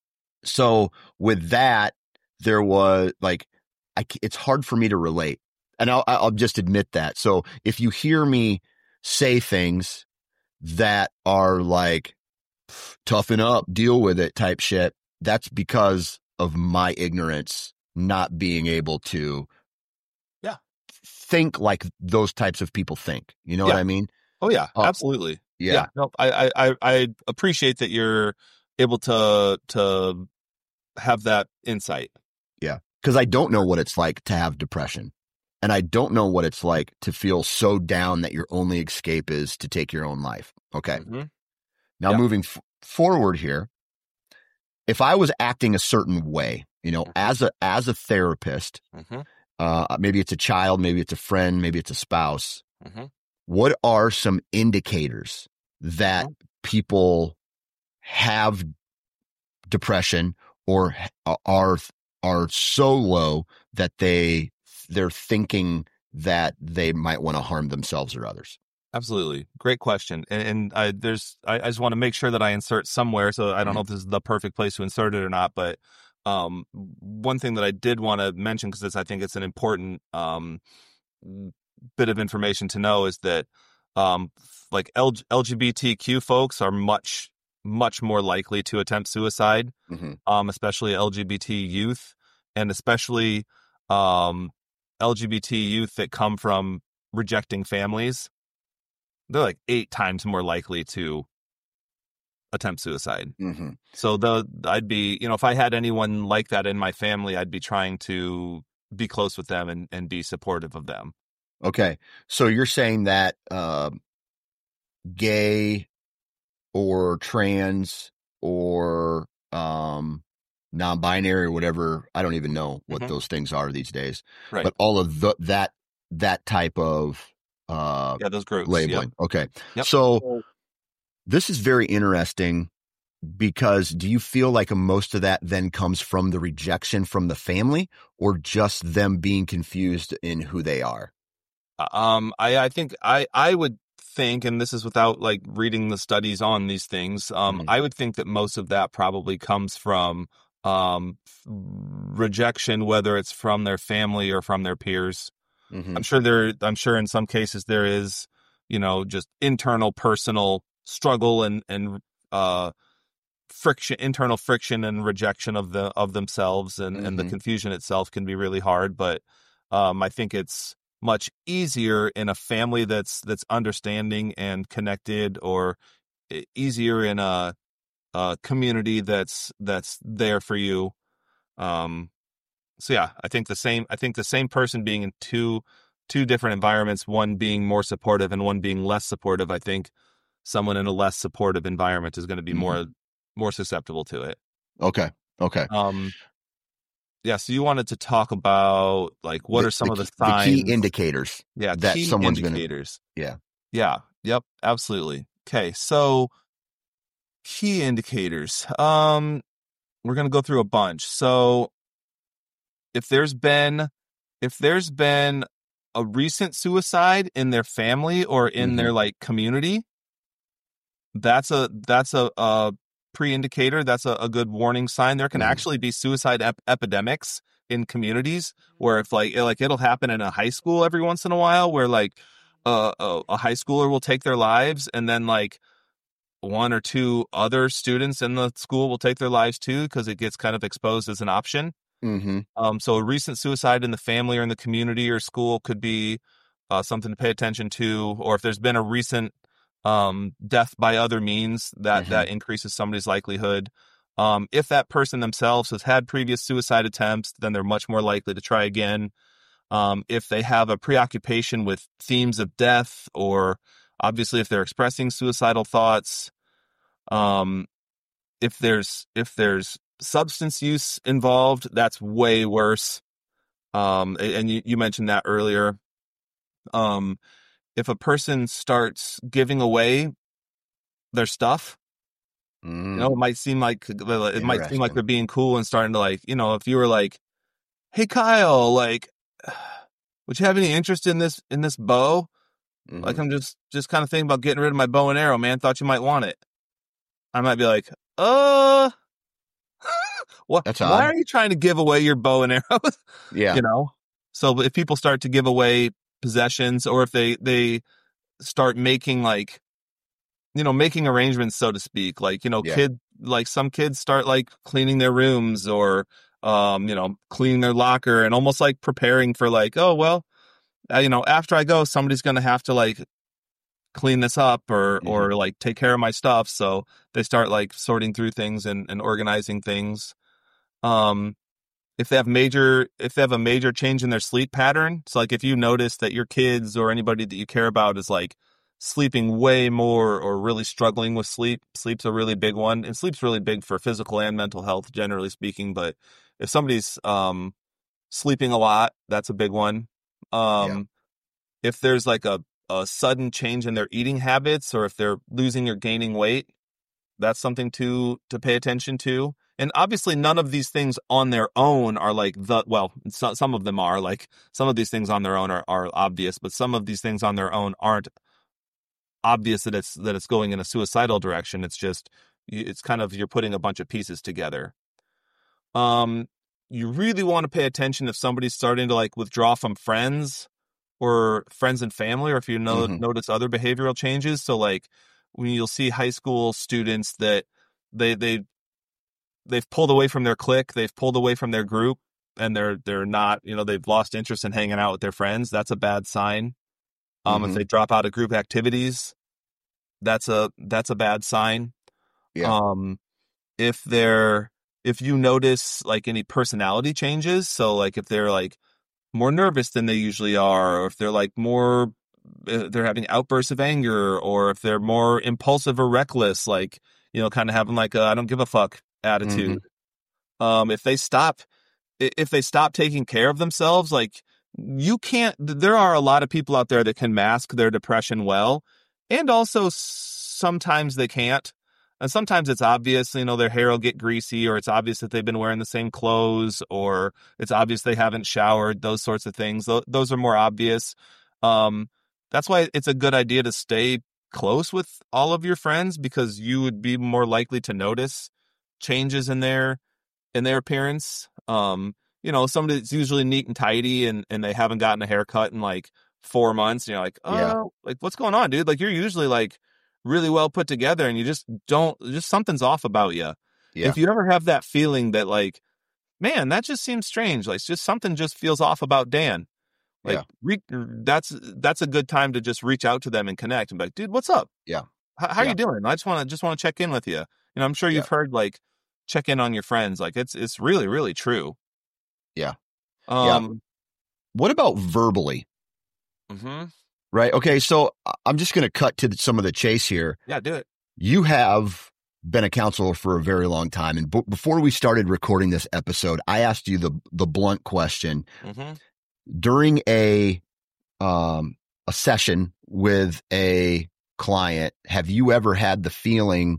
so with that, there was like, I, it's hard for me to relate, and I'll, I'll just admit that. So if you hear me say things that are like, toughen up, deal with it type shit, that's because of my ignorance, not being able to yeah. think like those types of people think. You know yeah. what I mean? Oh yeah, uh, absolutely. Yeah. yeah. No, I, I, I appreciate that you're able to, to have that insight. Yeah. Cause I don't know what it's like to have depression. And I don't know what it's like to feel so down that your only escape is to take your own life. Okay. Mm-hmm. Now yeah. moving f- forward here, if I was acting a certain way, you know, mm-hmm. as a, as a therapist, mm-hmm. uh, maybe it's a child, maybe it's a friend, maybe it's a spouse. Mm-hmm. What are some indicators that mm-hmm. people have depression or are, are so low that they, they're thinking that they might want to harm themselves or others? Absolutely. Great question. And, and I, there's, I, I just want to make sure that I insert somewhere. So I don't mm-hmm. know if this is the perfect place to insert it or not, but um, one thing that I did want to mention, because I think it's an important um, bit of information to know, is that um, like L- LGBTQ folks are much, much more likely to attempt suicide, mm-hmm. um, especially L G B T youth, and especially um, L G B T youth that come from rejecting families. They're like eight times more likely to attempt suicide. Mm-hmm. So the I'd be, you know, if I had anyone like that in my family, I'd be trying to be close with them and, and be supportive of them. Okay. So you're saying that uh, gay or trans or um, non-binary or whatever, I don't even know what mm-hmm. those things are these days. Right. But all of the, that that type of uh, yeah, those groups labeling. Yep. Okay. Yep. So this is very interesting, because do you feel like most of that then comes from the rejection from the family, or just them being confused in who they are? Um, I, I think I, I would think, and this is without like reading the studies on these things, um, mm-hmm. I would think that most of that probably comes from um, rejection, whether it's from their family or from their peers. Mm-hmm. I'm sure there, I'm sure in some cases there is, you know, just internal personal struggle and, and, uh, friction, internal friction and rejection of the, of themselves, and, mm-hmm. and the confusion itself can be really hard. But, um, I think it's much easier in a family that's, that's understanding and connected, or easier in a, a community that's, that's there for you. Um, So yeah, I think the same. I think the same person being in two two different environments, one being more supportive and one being less supportive. I think someone in a less supportive environment is going to be mm-hmm. more more susceptible to it. Okay. Okay. Um. Yeah. So you wanted to talk about like what the, are some the, of the signs, the key indicators? Yeah. That key someone's indicators. Gonna, yeah. Yeah. Yep. Absolutely. Okay. So key indicators. Um, we're gonna go through a bunch. So. If there's been, if there's been a recent suicide in their family or in mm-hmm. their like community, that's a that's a, a pre-indicator. That's a, a good warning sign. There can mm-hmm. actually be suicide ep- epidemics in communities where if like it, like it'll happen in a high school every once in a while, where like uh, a, a high schooler will take their lives, and then like one or two other students in the school will take their lives too, because it gets kind of exposed as an option. Mm-hmm. Um, so a recent suicide in the family or in the community or school could be uh, something to pay attention to, or if there's been a recent um, death by other means, that, mm-hmm. that increases somebody's likelihood. Um, if that person themselves has had previous suicide attempts, then they're much more likely to try again. Um, if they have a preoccupation with themes of death, or obviously if they're expressing suicidal thoughts, um, if there's if there's substance use involved, that's way worse. Um, and you, you mentioned that earlier. Um, if a person starts giving away their stuff, mm. you know, it might seem like it might seem like they're being cool and starting to, like, you know, if you were like, "Hey Kyle, like, would you have any interest in this in this bow? Mm-hmm. Like, I'm just just kind of thinking about getting rid of my bow and arrow, man. Thought you might want it." I might be like, "Uh, what? That's why odd. are you trying to give away your bow and arrows?" Yeah, you know. So if people start to give away possessions, or if they they start making, like, you know, making arrangements, so to speak, like, you know, yeah. kid, like some kids start like cleaning their rooms, or um, you know, cleaning their locker, and almost like preparing for, like, oh well, uh, you know, after I go, somebody's gonna have to like clean this up, or mm-hmm. or like take care of my stuff. So they start like sorting through things and, and organizing things. Um, if they have major, if they have a major change in their sleep pattern, so like if you notice that your kids or anybody that you care about is like sleeping way more, or really struggling with sleep, sleep's a really big one, and sleep's really big for physical and mental health, generally speaking. But if somebody's um sleeping a lot, that's a big one. Um, yeah. If there's like a a sudden change in their eating habits, or if they're losing or gaining weight, that's something to to pay attention to. And obviously none of these things on their own are like the, well, so, some of them are, like, some of these things on their own are, are obvious, but some of these things on their own aren't obvious that it's that it's going in a suicidal direction. It's just, it's kind of, you're putting a bunch of pieces together. Um, you really want to pay attention if somebody's starting to like withdraw from friends, or friends and family, or if you know, mm-hmm. notice other behavioral changes. So like when you'll see high school students that they, they, they've pulled away from their clique, they've pulled away from their group, and they're, they're not, you know, they've lost interest in hanging out with their friends. That's a bad sign. Um, mm-hmm. If they drop out of group activities, that's a, that's a bad sign. Yeah. Um, if they're, if you notice like any personality changes, so like if they're like more nervous than they usually are, or if they're like more, they're having outbursts of anger, or if they're more impulsive or reckless, like, you know, kind of having like a I don't give a fuck attitude. Mm-hmm. Um, if they stop, if they stop taking care of themselves, like, you can't, there are a lot of people out there that can mask their depression well, and also sometimes they can't. And sometimes it's obvious, you know, their hair will get greasy, or it's obvious that they've been wearing the same clothes, or it's obvious they haven't showered, those sorts of things. Those are more obvious. Um, that's why it's a good idea to stay close with all of your friends, because you would be more likely to notice changes in their, in their appearance. Um, you know, somebody that's usually neat and tidy, and, and they haven't gotten a haircut in like four months. And you're like, oh, yeah. like, what's going on, dude? Like, you're usually like really well put together, and you just don't, just something's off about you. Yeah. If you ever have that feeling that like, man, that just seems strange, like just something just feels off about Dan, like yeah. re- that's that's a good time to just reach out to them and connect and be like, dude, what's up? Yeah. H- how yeah. you doing? I just want to just want to check in with you. You know, I'm sure you've yeah. heard like check in on your friends. Like it's it's really really true. Yeah. Um. Yeah. What about verbally? Mm-hmm. Right. Okay. So I'm just going to cut to some of the chase here. Yeah, do it. You have been a counselor for a very long time. And b- before we started recording this episode, I asked you the, the blunt question. Mm-hmm. During a, um, a session with a client, have you ever had the feeling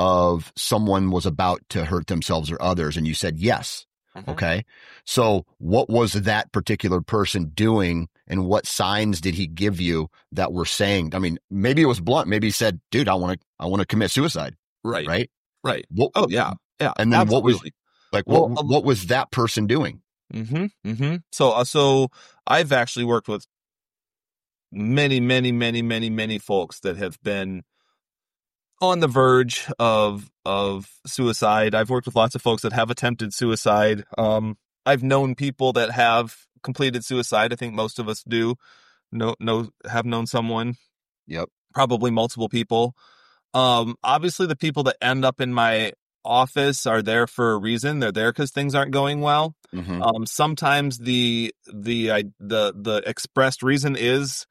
of someone was about to hurt themselves or others? And you said yes. Mm-hmm. Okay. So what was that particular person doing, and what signs did he give you that were saying, I mean, maybe it was blunt. Maybe he said, dude, I want to, I want to commit suicide. Right. Right. Right. What, oh yeah. Yeah. And then absolutely. what was like, what, well, what was that person doing? Mm-hmm. Mm-hmm. So, uh, so I've actually worked with many, many, many, many, many folks that have been on the verge of of suicide. I've worked with lots of folks that have attempted suicide. Um, I've known people that have completed suicide. I think most of us do. know, know, have known someone, Yep. probably multiple people. Um, obviously the people that end up in my office are there for a reason. They're there because things aren't going well. Mm-hmm. Um, sometimes the, the, I, the, the expressed reason is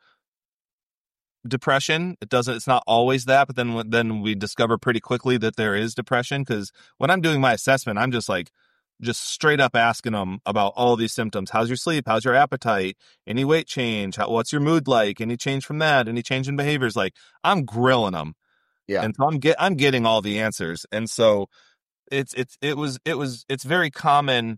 depression. It doesn't, it's not always that, but then, then we discover pretty quickly that there is depression. Cause when I'm doing my assessment, I'm just like, just straight up asking them about all these symptoms. How's your sleep? How's your appetite? Any weight change? How, what's your mood like? Any change from that? Any change in behaviors? Like, I'm grilling them. Yeah. And so I'm get, I'm getting all the answers. And so it's, it's, it was, it was, it's very common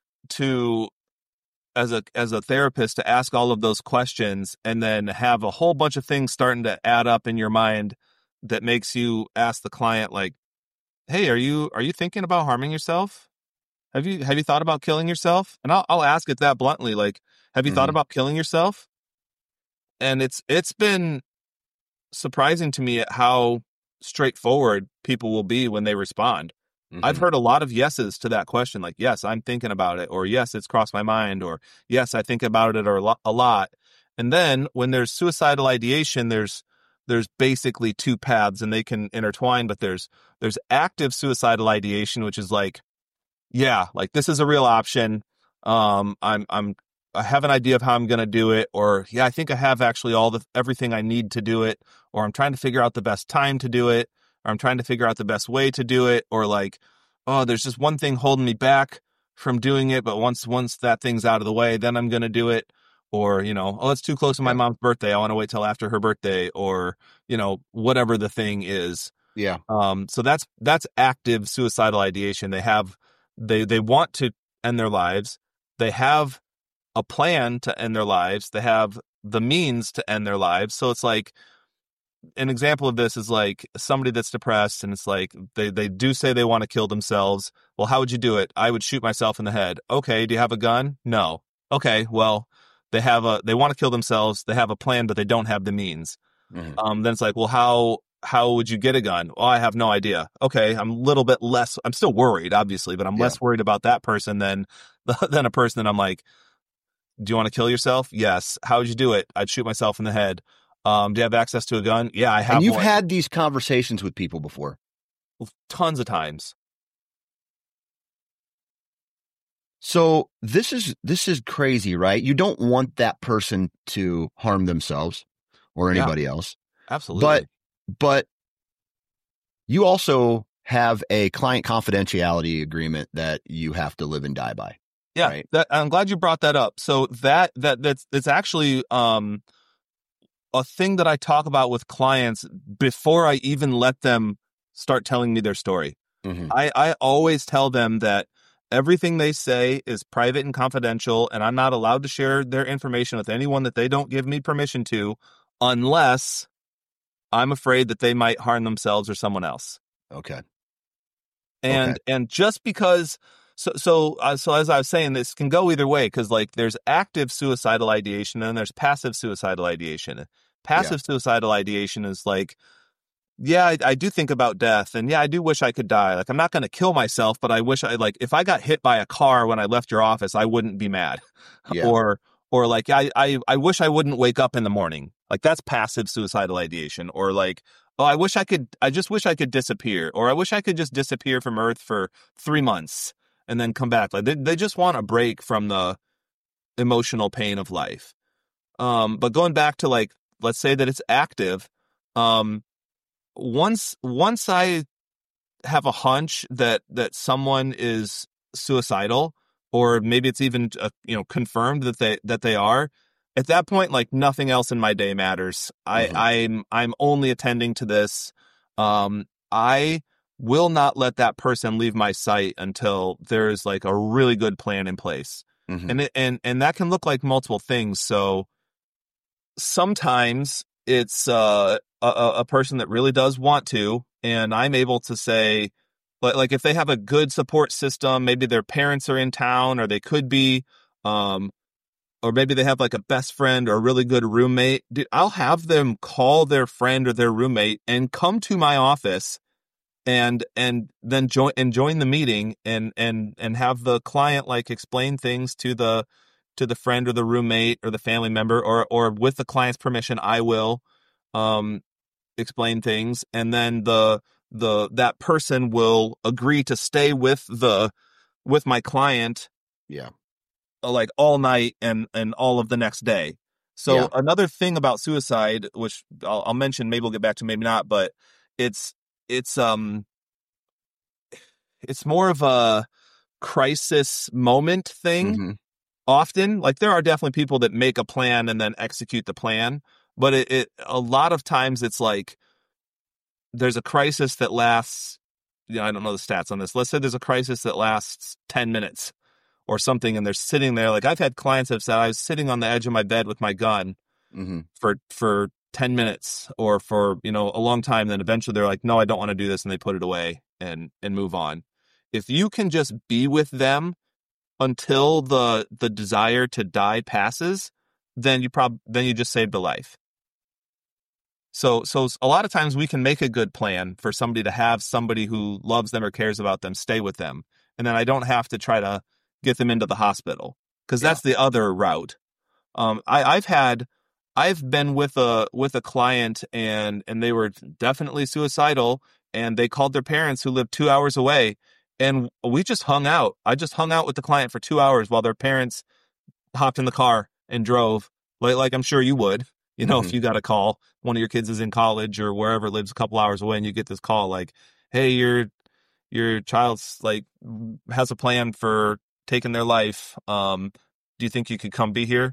to, as a, as a therapist, to ask all of those questions and then have a whole bunch of things starting to add up in your mind that makes you ask the client, like, hey, are you, are you thinking about harming yourself? Have you, have you thought about killing yourself? And I'll, I'll ask it that bluntly, like, have you mm-hmm. thought about killing yourself? And it's, it's been surprising to me at how straightforward people will be when they respond. Mm-hmm. I've heard a lot of yeses to that question, like, yes, I'm thinking about it, or yes, it's crossed my mind, or yes, I think about it a lot. And then when there's suicidal ideation, there's, there's basically two paths and they can intertwine, but there's, there's active suicidal ideation, which is like, yeah, like this is a real option. Um, I'm, I'm, I have an idea of how I'm going to do it, or yeah, I think I have actually all the, everything I need to do it, or I'm trying to figure out the best time to do it, or I'm trying to figure out the best way to do it, or like, oh, there's just one thing holding me back from doing it, but once, once that thing's out of the way, then I'm going to do it. Or, you know, oh, it's too close to my yeah. mom's birthday. I want to wait till after her birthday, or, you know, whatever the thing is. Yeah. Um, so that's, that's active suicidal ideation. They have, they, they want to end their lives. They have a plan to end their lives. They have the means to end their lives. So it's like, an example of this is like somebody that's depressed and it's like, they, they do say they want to kill themselves. Well, how would you do it? I would shoot myself in the head. Okay. Do you have a gun? No. Okay. Well, they have a, they want to kill themselves. They have a plan, but they don't have the means. Mm-hmm. Um, then it's like, well, how, how would you get a gun? Well, I have no idea. Okay. I'm a little bit less, I'm still worried, obviously, but I'm yeah. less worried about that person than, than a person that I'm like, do you want to kill yourself? Yes. How would you do it? I'd shoot myself in the head. Um, do you have access to a gun? Yeah, I have. And you've one. had these conversations with people before? Tons of times. So this is, this is crazy, right? You don't want that person to harm themselves or anybody yeah, else. Absolutely. But, but you also have a client confidentiality agreement that you have to live and die by. Yeah. Right? That, I'm glad you brought that up. So that, that, that's, it's actually, um, a thing that I talk about with clients before I even let them start telling me their story. Mm-hmm. I, I always tell them that everything they say is private and confidential, and I'm not allowed to share their information with anyone that they don't give me permission to, unless I'm afraid that they might harm themselves or someone else. Okay. And, okay. and just because, so, so, uh, so as I was saying, this can go either way, because like there's active suicidal ideation and there's passive suicidal ideation. Passive yeah. suicidal ideation is like, yeah, I, I do think about death, and yeah, I do wish I could die. Like, I'm not going to kill myself, but I wish I, like, if I got hit by a car when I left your office, I wouldn't be mad. Yeah. Or, or like, I, I, I wish I wouldn't wake up in the morning. Like, that's passive suicidal ideation. Or like, oh, I wish I could, I just wish I could disappear. Or I wish I could just disappear from Earth for three months and then come back. Like, they, they just want a break from the emotional pain of life. Um, but going back to like, let's say that it's active. Um, once, once I have a hunch that, that someone is suicidal, or maybe it's even, uh, you know, confirmed that they, that they are, at that point, like nothing else in my day matters. Mm-hmm. I, I'm, I'm only attending to this. Um, I will not let that person leave my sight until there's like a really good plan in place. Mm-hmm. And it, and, and that can look like multiple things. So, sometimes it's uh, a, a person that really does want to, and I'm able to say, like, like if they have a good support system, maybe their parents are in town, or they could be, um, or maybe they have like a best friend or a really good roommate. Dude, I'll have them call their friend or their roommate and come to my office and and then join and join the meeting and and and have the client like explain things to the to the friend or the roommate or the family member, or or with the client's permission, I will um, explain things, and then the the that person will agree to stay with the with my client, Yeah. uh, like all night and and all of the next day. So Yeah. another thing about suicide, which I'll, I'll mention, maybe we'll get back to, maybe not, but it's it's um it's more of a crisis moment thing. Mm-hmm. Often, like there are definitely people that make a plan and then execute the plan, but it, it a lot of times it's like there's a crisis that lasts, you know, I don't know the stats on this. Let's say there's a crisis that lasts ten minutes or something, and they're sitting there. Like I've had clients that have said, I was sitting on the edge of my bed with my gun Mm-hmm. for for ten minutes or for, you know, a long time. Then eventually they're like, no, I don't want to do this, and they put it away and and move on. If you can just be with them until the the desire to die passes, then you prob then you just saved a life. So so a lot of times we can make a good plan for somebody to have somebody who loves them or cares about them stay with them, and then I don't have to try to get them into the hospital, because that's the other route. Um, I, I've had I've been with a with a client, and and they were definitely suicidal, and they called their parents who lived two hours away. And we just hung out. I just hung out with the client for two hours while their parents hopped in the car and drove, like, like I'm sure you would. You know, Mm-hmm. if you got a call, one of your kids is in college or wherever, lives a couple hours away, and you get this call like, hey, your your child's like has a plan for taking their life. Um, do you think you could come be here?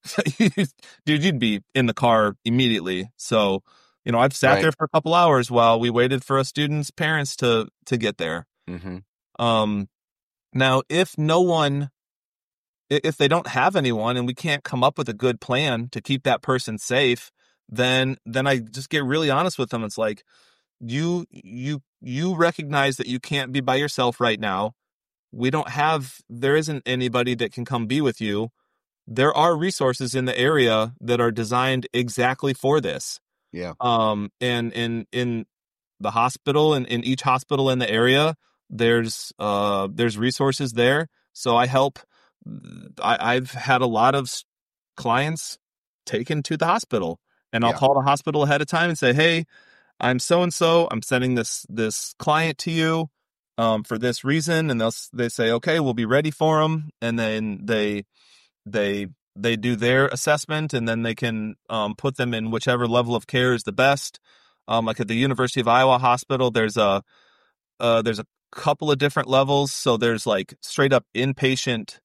Dude, you'd be in the car immediately. So, you know, I've sat Right. there for a couple hours while we waited for a student's parents to to get there. Mm-hmm. Um, now, if no one, i- if they don't have anyone and we can't come up with a good plan to keep that person safe, then, then I just get really honest with them. It's like, you, you, you recognize that you can't be by yourself right now. We don't have, there isn't anybody that can come be with you. There are resources in the area that are designed exactly for this. Yeah. Um, and in, in the hospital and in each hospital in the area, there's uh there's resources there. So I help. I, I've had a lot of s- clients taken to the hospital, and I'll Yeah. call the hospital ahead of time and say, hey, I'm so and so. I'm sending this this client to you um for this reason, and they'll s- they say, okay, we'll be ready for them, and then they they they do their assessment, and then they can um put them in whichever level of care is the best. Um, like at the University of Iowa Hospital, there's a uh, there's a couple of different levels. So there's like straight up inpatient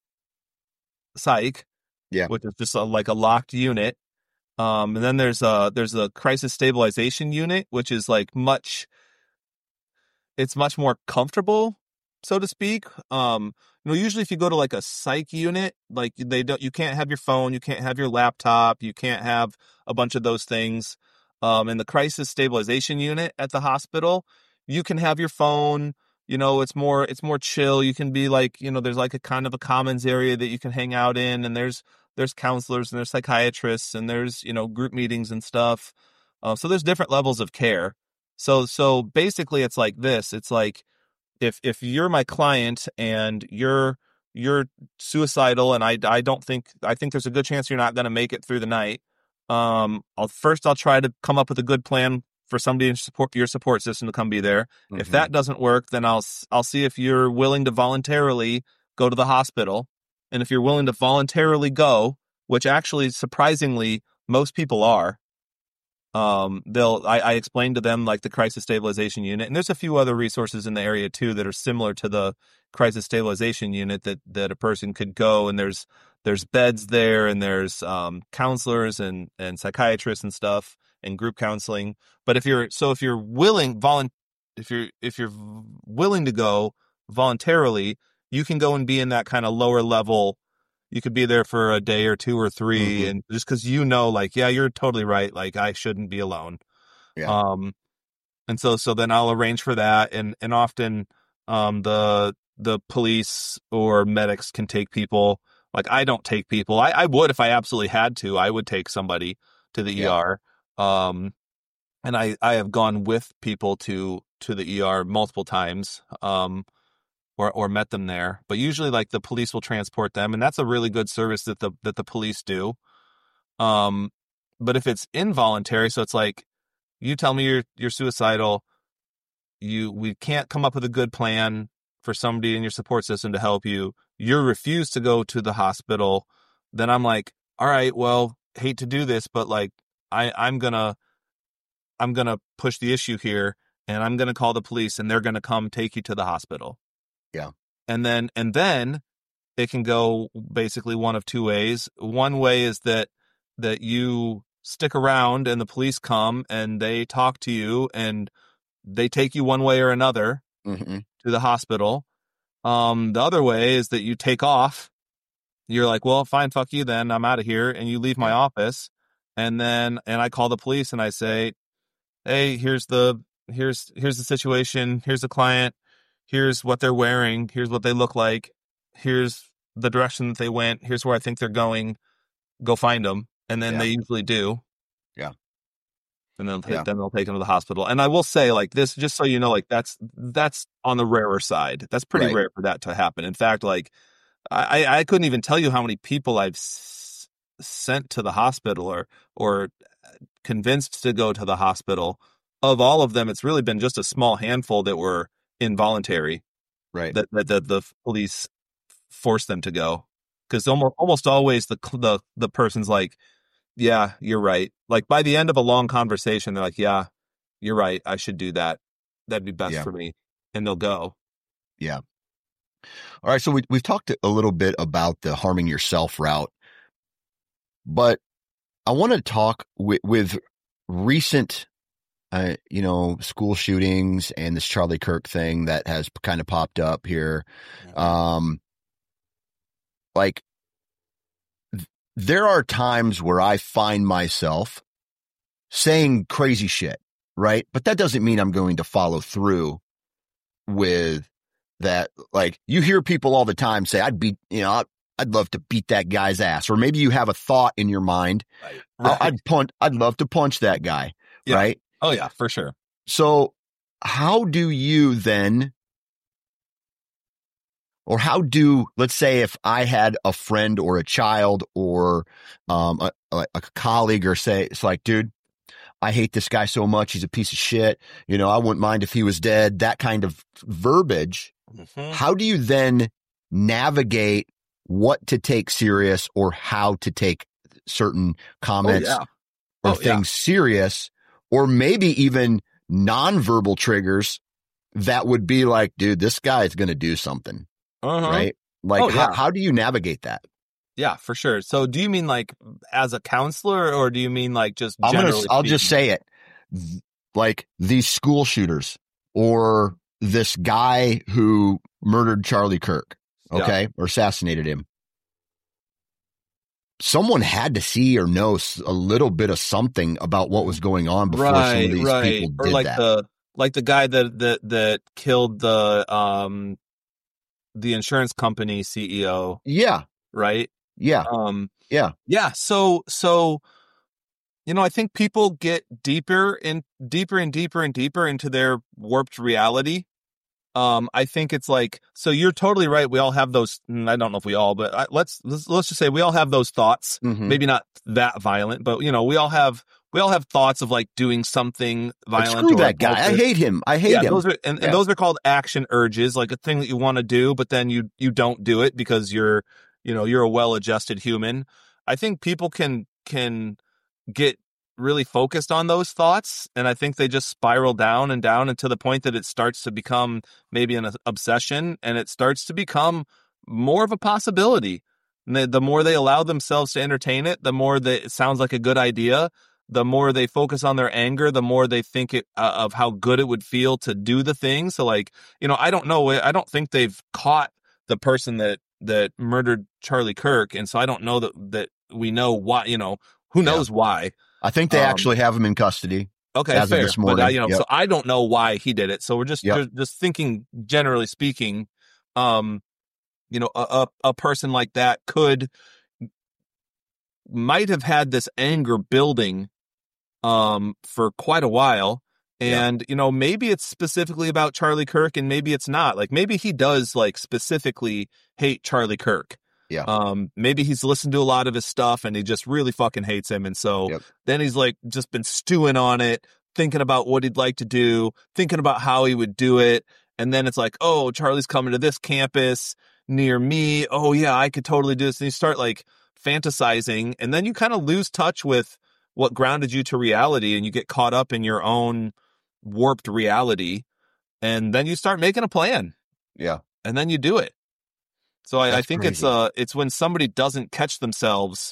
psych, Yeah. which is just a, like a locked unit. Um, and then there's a there's a crisis stabilization unit, which is like much, it's much more comfortable, so to speak. Um, you know, usually if you go to like a psych unit, like they don't, you can't have your phone, you can't have your laptop, you can't have a bunch of those things. Um, in the crisis stabilization unit at the hospital, you can have your phone. You know, it's more it's more chill. You can be like, you know, there's like a kind of a commons area that you can hang out in, and there's there's counselors and there's psychiatrists and there's, you know, group meetings and stuff. Uh, so there's different levels of care. So so basically, it's like this. It's like if if you're my client and you're you're suicidal, and I I don't think I think there's a good chance you're not going to make it through the night. Um, I'll first I'll try to come up with a good plan for somebody in support your support system to come be there. Mm-hmm. If that doesn't work, then I'll s- I'll see if you're willing to voluntarily go to the hospital, and if you're willing to voluntarily go, which actually surprisingly most people are. Um, they'll, I, I explained to them like the crisis stabilization unit, and there's a few other resources in the area too that are similar to the crisis stabilization unit that, that a person could go, and there's, there's beds there, and there's, um, counselors and, and psychiatrists and stuff and group counseling. But if you're, so if you're willing, volun, if you're, if you're willing to go voluntarily, you can go and be in that kind of lower level. You could be there for a day or two or three, Mm-hmm. and just because you know, like, yeah, you're totally right. Like, I shouldn't be alone. Yeah. Um, and so, so then I'll arrange for that, and and often, um, the the police or medics can take people. Like, I don't take people. I I would if I absolutely had to. I would take somebody to the Yeah. E R. Um, and I I have gone with people to to the E R multiple times. Um, or or met them there. But usually, like, the police will transport them, and that's a really good service that the that the police do. Um, but if it's involuntary, so it's like, you tell me you're you're suicidal, you we can't come up with a good plan for somebody in your support system to help you. You're refused to go to the hospital. Then I'm like, all right, well, hate to do this, but like, I I'm gonna I'm gonna push the issue here, and I'm gonna call the police, and they're gonna come take you to the hospital. Yeah. And then and then it can go basically one of two ways. One way is that that you stick around and the police come and they talk to you and they take you one way or another Mm-hmm. to the hospital. Um, the other way is that you take off. You're like, well, fine, fuck you then. I'm out of here. And you leave my office. And then, and I call the police and I say, hey, here's the, here's, here's the situation. Here's the client. Here's what they're wearing. Here's what they look like. Here's the direction that they went. Here's where I think they're going. Go find them. And then Yeah. they usually do. Yeah. And then, Yeah. then they'll take them to the hospital. And I will say, like, this, just so you know, like, that's, that's on the rarer side. That's pretty Right. rare for that to happen. In fact, like, I, I couldn't even tell you how many people I've s- sent to the hospital or, or convinced to go to the hospital. Of all of them, it's really been just a small handful that were involuntary, Right. that, that, that the police forced them to go. Because almost, almost always the, the, the person's like, yeah, you're right. Like, by the end of a long conversation, they're like, yeah, you're right. I should do that. That'd be best Yeah. for me. And they'll go. Yeah. All right. So we, we've talked a little bit about the harming yourself route, but I want to talk with, with recent, uh, you know, school shootings and this Charlie Kirk thing that has kind of popped up here. Um, like, th- there are times where I find myself saying crazy shit, right? But that doesn't mean I'm going to follow through with that. Like, you hear people all the time say, I'd beat, you know, I'd, I'd love to beat that guy's ass. Or maybe you have a thought in your mind. Right. Right. I'd punch, I'd love to punch that guy. Yeah. Right. Oh yeah, for sure. So how do you then, or how do, let's say if I had a friend or a child or um, a, a, a colleague, or say, it's like, dude, I hate this guy so much. He's a piece of shit. You know, I wouldn't mind if he was dead. That kind of verbiage. Mm-hmm. How do you then navigate what to take serious or how to take certain comments Oh, yeah. or Oh, things serious, or maybe even nonverbal triggers that would be like, dude, this guy is going to do something, Uh-huh. right? Like, Oh, how, yeah. how do you navigate that? Yeah, for sure. So do you mean like as a counselor, or do you mean like just I'm gonna, generally I'll just speaking? say it. Th- Like these school shooters or this guy who murdered Charlie Kirk, okay, or assassinated him. Someone had to see or know s- a little bit of something about what was going on before some Right, of these right. people Or did like that. the like the guy that that that killed the um the insurance company C E O, yeah, right? yeah, Um yeah, yeah, so so you know, I think people get deeper and deeper and deeper and deeper into their warped reality. Um, I think it's like, so you're totally right. We all have those. I don't know if we all, but I, let's, let's let's just say we all have those thoughts. Mhm. Maybe not that violent, but you know, we all have we all have thoughts of like doing something Like, violent. screw or that guy. I impulsive. hate him. I hate yeah, him. those are and, Yeah. and those are called action urges, like a thing that you want to do, but then you you don't do it because you're you know you're a well-adjusted human. I think people can can get really focused on those thoughts, and I think they just spiral down and down, and to the point that it starts to become maybe an obsession, and it starts to become more of a possibility. And the, the more they allow themselves to entertain it, the more that it sounds like a good idea. The more they focus on their anger, the more they think it, uh, of how good it would feel to do the thing. So, like, you know, I don't know. I don't think they've caught the person that that murdered Charlie Kirk, and so I don't know that that we know why. You know, who knows why. I think they Um, actually have him in custody. Okay, as of fair. this But morning. uh, you know, Yep. so I don't know why he did it. So we're just Yep. just, just thinking, generally speaking, um, you know, a, a a person like that could might have had this anger building, um, for quite a while, And, yeah. you know, maybe it's specifically about Charlie Kirk and maybe it's not. Like, maybe he does, like, specifically hate Charlie Kirk. Yeah. Um, maybe he's listened to a lot of his stuff and he just really fucking hates him. And so yep. then he's, like, just been stewing on it, thinking about what he'd like to do, thinking about how he would do it. And then it's like, oh, Charlie's coming to this campus near me. Oh, yeah, I could totally do this. And you start, like, fantasizing. And then you kind of lose touch with what grounded you to reality and you get caught up in your own warped reality, and then you start making a plan. Yeah. And then you do it. So I, I think crazy. it's uh it's when somebody doesn't catch themselves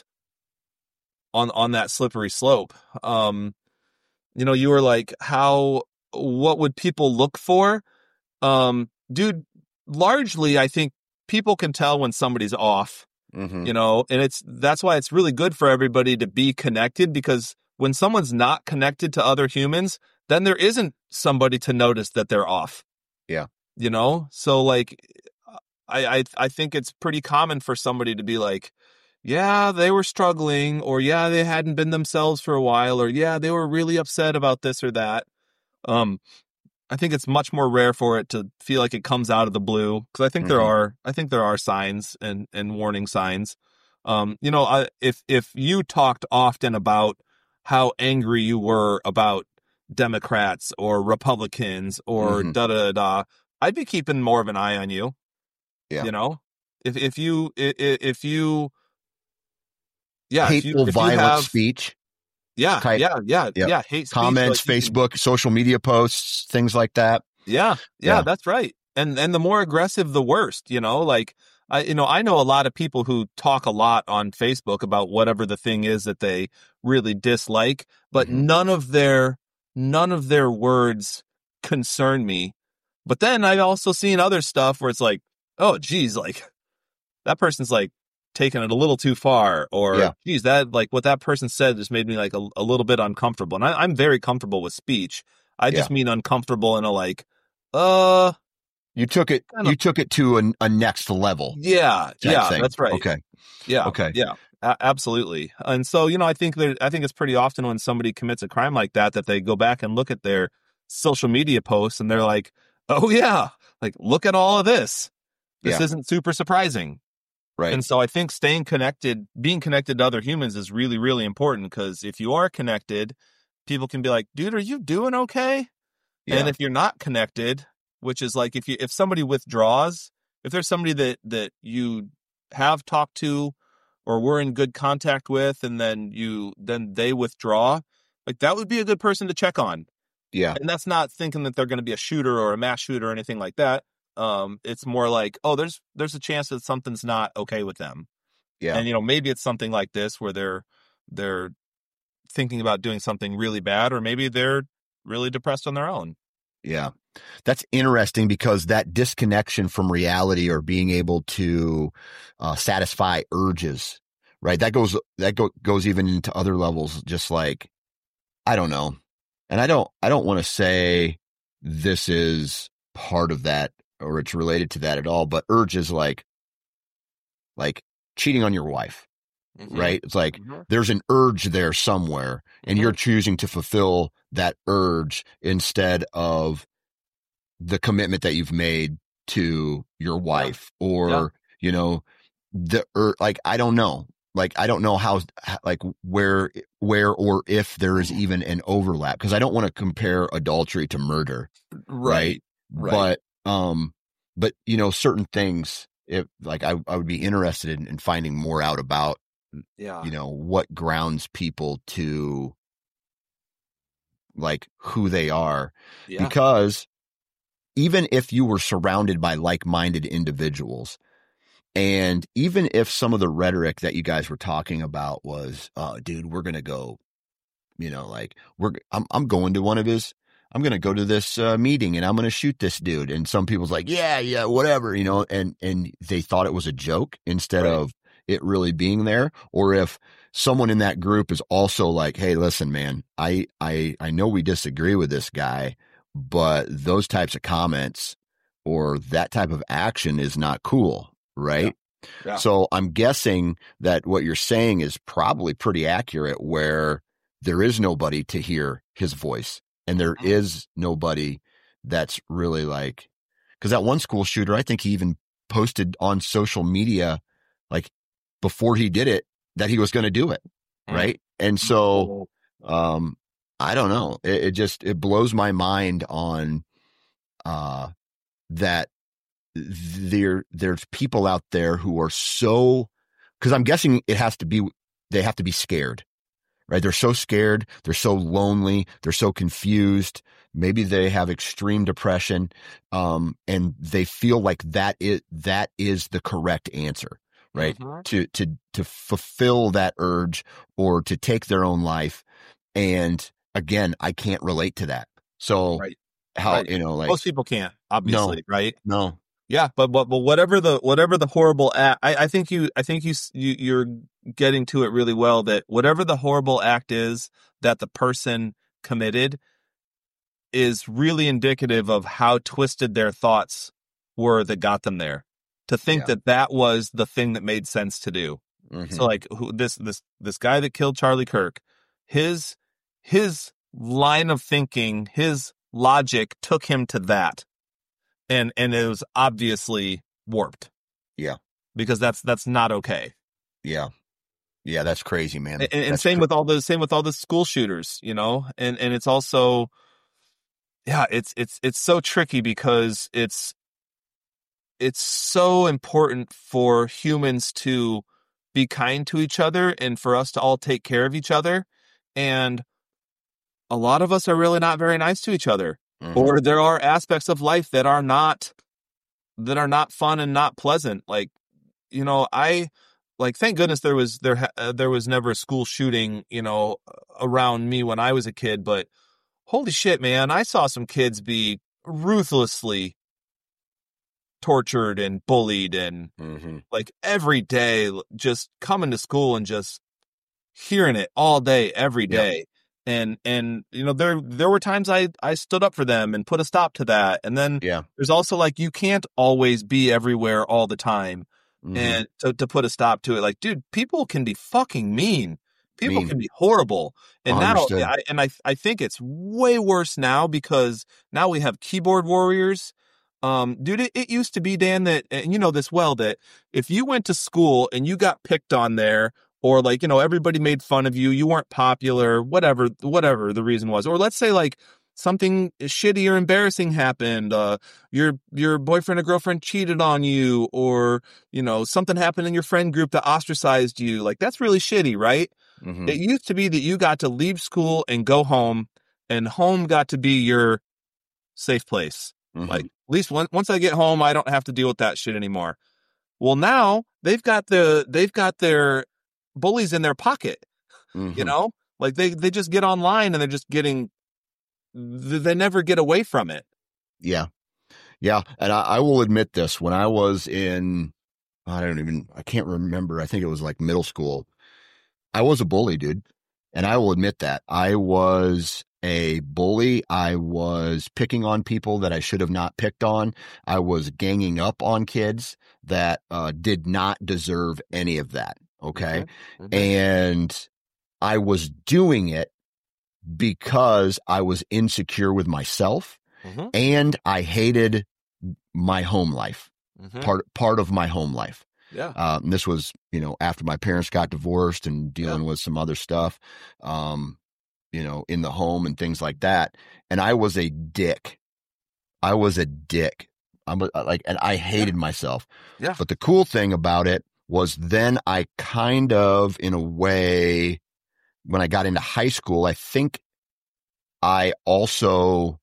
on on that slippery slope. Um, you know, you were like, how what would people look for? Um, dude, largely I think people can tell when somebody's off. Mm-hmm. You know, and it's that's why it's really good for everybody to be connected, because when someone's not connected to other humans, then there isn't somebody to notice that they're off. Yeah. You know? So like I, I I think it's pretty common for somebody to be like, yeah, they were struggling, or yeah, they hadn't been themselves for a while, or yeah, they were really upset about this or that. Um I think it's much more rare for it to feel like it comes out of the blue, because I think mm-hmm. there are I think there are signs and and warning signs. Um you know, I, if if you talked often about how angry you were about Democrats or Republicans or mm-hmm. da da da, I'd be keeping more of an eye on you. Yeah. You know, if if you if, if you yeah, hateful, if you, if violent you have, speech. Yeah, type, yeah, yeah, yep. yeah. Hate comments, speech, like Facebook, can, social media posts, things like that. Yeah, yeah, yeah, that's right. And and the more aggressive, the worse. You know, like I, you know, I know a lot of people who talk a lot on Facebook about whatever the thing is that they really dislike, but mm-hmm. none of their none of their words concern me. But then I've also seen other stuff where it's like, oh, geez, like that person's like taking it a little too far, or yeah. geez, that like what that person said just made me like a, a little bit uncomfortable. And I, I'm very comfortable with speech. I just yeah. mean uncomfortable in a like, uh, you took it, you took it to a, a next level. Yeah, yeah, thing. That's right. Okay, yeah, okay, yeah, a- absolutely. And so you know, I think that I think it's pretty often when somebody commits a crime like that that they go back and look at their social media posts and they're like, oh yeah, like look at all of this. This yeah. isn't super surprising. Right. And so I think staying connected, being connected to other humans is really, really important, because if you are connected, people can be like, dude, are you doing okay? Yeah. And if you're not connected, which is like if you if somebody withdraws, if there's somebody that, that you have talked to or were in good contact with, and then you then they withdraw, like that would be a good person to check on. Yeah. And that's not thinking that they're going to be a shooter or a mass shooter or anything like that. Um, it's more like, oh, there's there's a chance that something's not okay with them. Yeah. And, you know, maybe it's something like this where they're they're thinking about doing something really bad, or maybe they're really depressed on their own. Yeah. That's interesting, because that disconnection from reality, or being able to uh, satisfy urges, right? That goes that go, goes even into other levels, just like, I don't know. And I don't I don't want to say this is part of that, or it's related to that at all, but urges like, like cheating on your wife, mm-hmm. right? It's like, mm-hmm. there's an urge there somewhere, and mm-hmm. you're choosing to fulfill that urge instead of the commitment that you've made to your wife, yeah. or, yeah. you know, the, ur- like, I don't know, like, I don't know how, like where, where, or if there is even an overlap, because I don't want to compare adultery to murder. Right. Right. But, Um, but you know, certain things, if like, I, I would be interested in, in finding more out about, yeah, you know, what grounds people to like who they are, yeah. because even if you were surrounded by like-minded individuals, and even if some of the rhetoric that you guys were talking about was, uh, dude, we're going to go, you know, like we're, I'm, I'm going to one of his, I'm going to go to this uh, meeting and I'm going to shoot this dude. And some people's like, yeah, yeah, whatever, you know, and, and they thought it was a joke instead right. of it really being there. Or if someone in that group is also like, hey, listen, man, I, I, I know we disagree with this guy, but those types of comments or that type of action is not cool. Right. Yeah. Yeah. So I'm guessing that what you're saying is probably pretty accurate, where there is nobody to hear his voice. And there is nobody that's really like, because that one school shooter, I think he even posted on social media, like before he did it, that he was going to do it. Right. And so, um, I don't know. It, it just, it blows my mind on, uh, that there, there's people out there who are so, cause I'm guessing it has to be, they have to be scared, right? They're so scared. They're so lonely. They're so confused. Maybe they have extreme depression. Um, and they feel like that is, that is the correct answer, right? Mm-hmm. To, to, to fulfill that urge or to take their own life. And again, I can't relate to that. So right. how, right. you know, like most people can't, obviously, no, right? No. Yeah. But, but, but whatever the, whatever the horrible act, I, I think you, I think you, you, you're getting to it really well, that whatever the horrible act is that the person committed is really indicative of how twisted their thoughts were that got them there. To think yeah. that that was the thing that made sense to do. Mm-hmm. So like who, this, this, this guy that killed Charlie Kirk, his, his line of thinking, his logic took him to that. And, and it was obviously warped. Yeah. Because that's, that's not okay. Yeah. Yeah. That's crazy, man. And, and that's same cr- with all the, same with all the school shooters, you know, and, and it's also, yeah, it's, it's, it's so tricky because it's, it's so important for humans to be kind to each other and for us to all take care of each other. And a lot of us are really not very nice to each other. Mm-hmm. Or there are aspects of life that are not, that are not fun and not pleasant. Like, you know, I like, thank goodness there was, there, uh, there was never a school shooting, you know, around me when I was a kid, but holy shit, man, I saw some kids be ruthlessly tortured and bullied and mm-hmm. like every day, just coming to school and just hearing it all day, every day. Yep. And, and, you know, there, there were times I, I stood up for them and put a stop to that. And then yeah. there's also like, you can't always be everywhere all the time mm-hmm. and to, to put a stop to it. Like, dude, people can be fucking mean. People mean. can be horrible. And now, I, and I, I think it's way worse now because now we have keyboard warriors. Um, dude, it, it used to be, Dan, that, and you know this well, that if you went to school and you got picked on there, or like, you know, everybody made fun of you, you weren't popular, whatever, whatever the reason was, or let's say like something shitty or embarrassing happened, uh, your, your boyfriend or girlfriend cheated on you, or, you know, something happened in your friend group that ostracized you, like that's really shitty, right? Mm-hmm. It used to be that you got to leave school and go home, and home got to be your safe place. Mm-hmm. Like, at least one, once I get home, I don't have to deal with that shit anymore. Well, now they've got the, they've got their bullies in their pocket, mm-hmm. you know, like they, they just get online and they're just getting, they never get away from it. Yeah. Yeah. And I, I will admit this, when I was in, I don't even, I can't remember. I think it was like middle school. I was a bully, dude. And I will admit that I was a bully. I was picking on people that I should have not picked on. I was ganging up on kids that uh, did not deserve any of that. Okay. Mm-hmm. Mm-hmm. And I was doing it because I was insecure with myself mm-hmm. and I hated my home life, mm-hmm. part, part of my home life. Yeah. Um, this was, you know, after my parents got divorced and dealing yeah. with some other stuff, um, you know, in the home and things like that. And I was a dick. I was a dick. I'm a, like, and I hated yeah. myself. Yeah. But the cool thing about it was then I kind of, in a way, when I got into high school, I think I also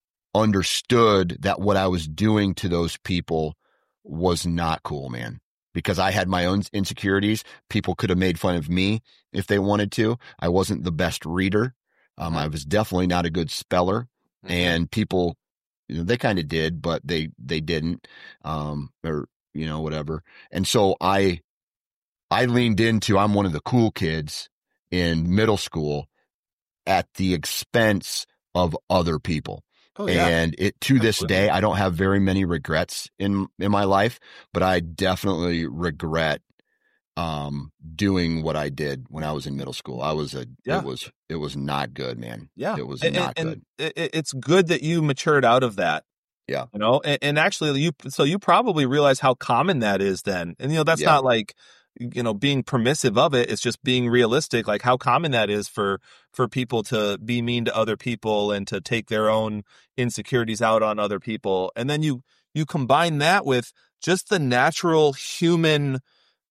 understood that what I was doing to those people was not cool, man. Because I had my own insecurities. People could have made fun of me if they wanted to. I wasn't the best reader. Um, I was definitely not a good speller. Mm-hmm. And people, you know, they kind of did, but they, they didn't, um, or, you know, whatever. And so I, I leaned into, I'm one of the cool kids in middle school at the expense of other people. Oh, yeah. And it, to this Absolutely. day, I don't have very many regrets in, in my life, but I definitely regret, um, doing what I did when I was in middle school. I was a, Yeah. it was, it was not good, man. Yeah. It was and, not and, good. And it, it's good that you matured out of that. Yeah. You know, and, and actually you, so you probably realize how common that is then. And, you know, that's Yeah. not like, you know, being permissive of it. It's just being realistic, like how common that is for, for people to be mean to other people and to take their own insecurities out on other people. And then you, you combine that with just the natural human,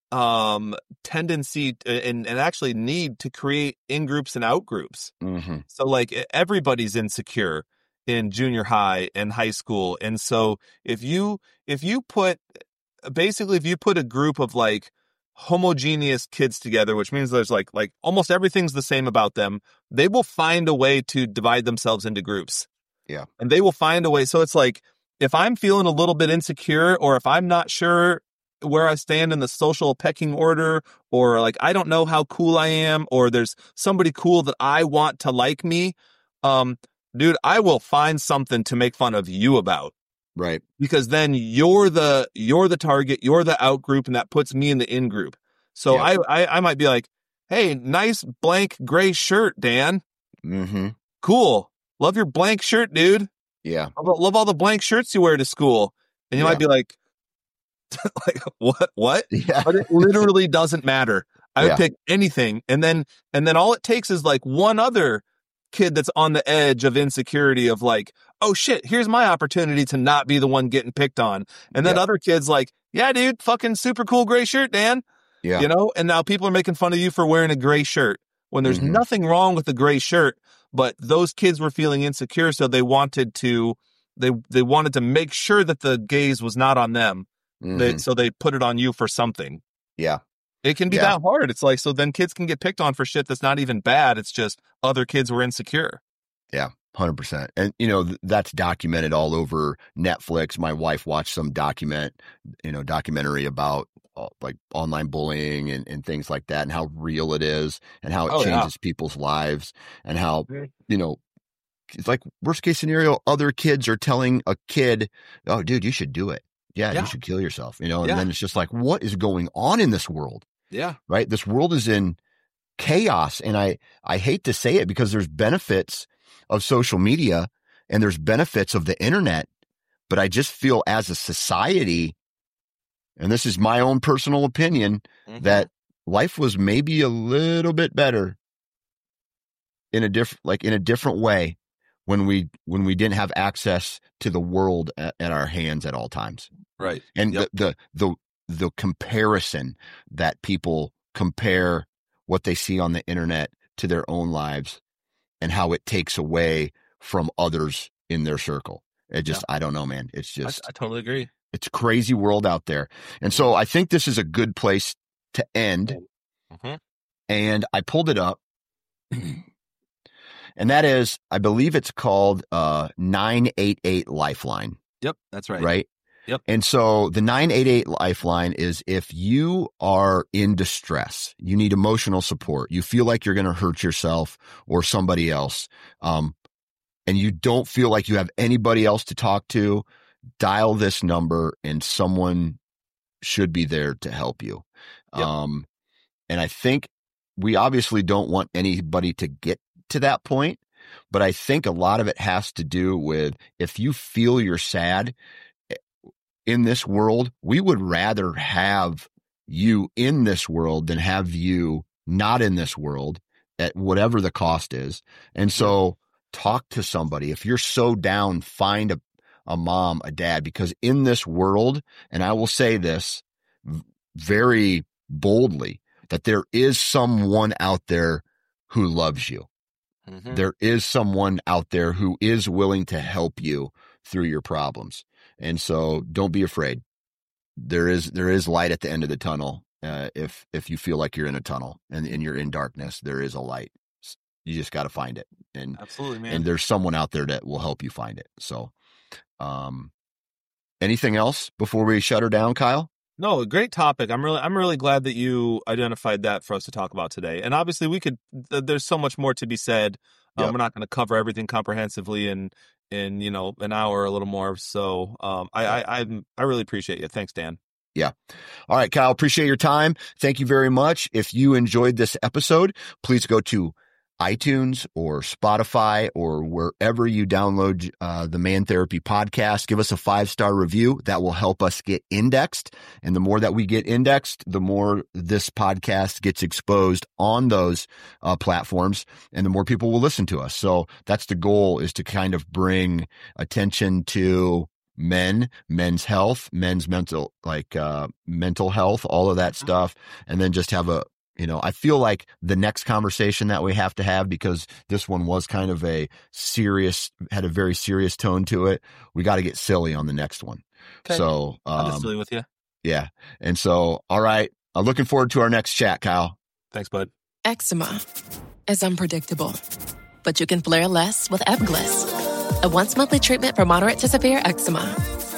um, tendency to, and, and actually need to create in groups and out groups. Mm-hmm. So like everybody's insecure in junior high and high school. And so if you, if you put, basically if you put a group of like homogeneous kids together, which means there's like, like almost everything's the same about them, they will find a way to divide themselves into groups. Yeah. And they will find a way. So it's like, if I'm feeling a little bit insecure, or if I'm not sure where I stand in the social pecking order, or like, I don't know how cool I am, or there's somebody cool that I want to like me, um, dude, I will find something to make fun of you about. Right. Because then you're the, you're the target, you're the out group, and that puts me in the in group. So Yeah. I, I, I might be like, hey, nice blank gray shirt, Dan. Mm-hmm. Cool. Love your blank shirt, dude. Yeah. Love, love all the blank shirts you wear to school. And you Yeah. might be like, like, what, what? Yeah. But it literally doesn't matter. I would Yeah. pick anything. And then, and then all it takes is like one other kid that's on the edge of insecurity of like, oh shit, here's my opportunity to not be the one getting picked on. And then Yeah. other kids like, yeah, dude, fucking super cool gray shirt, Dan. Yeah. You know, and now people are making fun of you for wearing a gray shirt when there's Mhm. nothing wrong with the gray shirt, but those kids were feeling insecure. So they wanted to, they, they wanted to make sure that the gaze was not on them. They, Mhm. so they put it on you for something. Yeah. It can be Yeah. that hard. It's like, so then kids can get picked on for shit that's not even bad. It's just other kids were insecure. Yeah. one hundred percent. And, you know, th- that's documented all over Netflix. My wife watched some document, you know, documentary about uh, like online bullying and, and things like that, and how real it is, and how it Oh, yeah. changes people's lives, and how, you know, it's like worst case scenario, other kids are telling a kid, oh, dude, you should do it. Yeah, Yeah. you should kill yourself, you know, and Yeah. then it's just like, what is going on in this world? Yeah. Right? This world is in chaos. And I, I hate to say it because there's benefits of social media and there's benefits of the internet, but I just feel as a society, and this is my own personal opinion, Mhm. that life was maybe a little bit better in a different, like in a different way when we, when we didn't have access to the world at, at our hands at all times. Right. And Yep. the, the, the, the comparison that people compare what they see on the internet to their own lives and how it takes away from others in their circle. It just, I don't know, man. It's I, just, I totally agree. it's a crazy world out there. And so I think this is a good place to end. Mhm. And I pulled it up. And that is, I believe it's called uh nine eight eight Lifeline. Yep. That's right. Right? Yep. And so the nine eight eight Lifeline is if you are in distress, you need emotional support, you feel like you're going to hurt yourself or somebody else, um, and you don't feel like you have anybody else to talk to, dial this number and someone should be there to help you. Yep. Um, and I think we obviously don't want anybody to get to that point, but I think a lot of it has to do with if you feel you're sad in this world, we would rather have you in this world than have you not in this world at whatever the cost is. And so talk to somebody. If you're so down, find a, a mom, a dad, because in this world, and I will say this very boldly, that there is someone out there who loves you. Mhm. There is someone out there who is willing to help you through your problems. And so don't be afraid. There is, there is light at the end of the tunnel. Uh, if, if you feel like you're in a tunnel and, and you're in darkness, there is a light. You just got to find it. And, Absolutely, man. and there's someone out there that will help you find it. So, um, anything else before we shut her down, Kyle? No, great topic. I'm really, I'm really glad that you identified that for us to talk about today. And obviously, we could. Th- there's so much more to be said. Um, Yep. We're not going to cover everything comprehensively in, in you know, an hour or a little more. So, um, I, I, I, I really appreciate you. Thanks, Dan. Yeah. All right, Kyle, appreciate your time. Thank you very much. If you enjoyed this episode, please go to iTunes or Spotify or wherever you download uh, the Man Therapy podcast. Give us a five-star review. That will help us get indexed. And the more that we get indexed, the more this podcast gets exposed on those uh, platforms and the more people will listen to us. So that's the goal, is to kind of bring attention to men, men's health, men's mental, like, uh, mental health, all of that stuff. And then just have a, you know, I feel like the next conversation that we have to have, because this one was kind of a serious, had a very serious tone to it. We got to get silly on the next one. Okay. So, um, I'll get silly with you. Yeah. And so, all right. I'm looking forward to our next chat, Kyle. Thanks, bud. Eczema is unpredictable, but you can flare less with Ebglyss, a once-monthly treatment for moderate to severe eczema.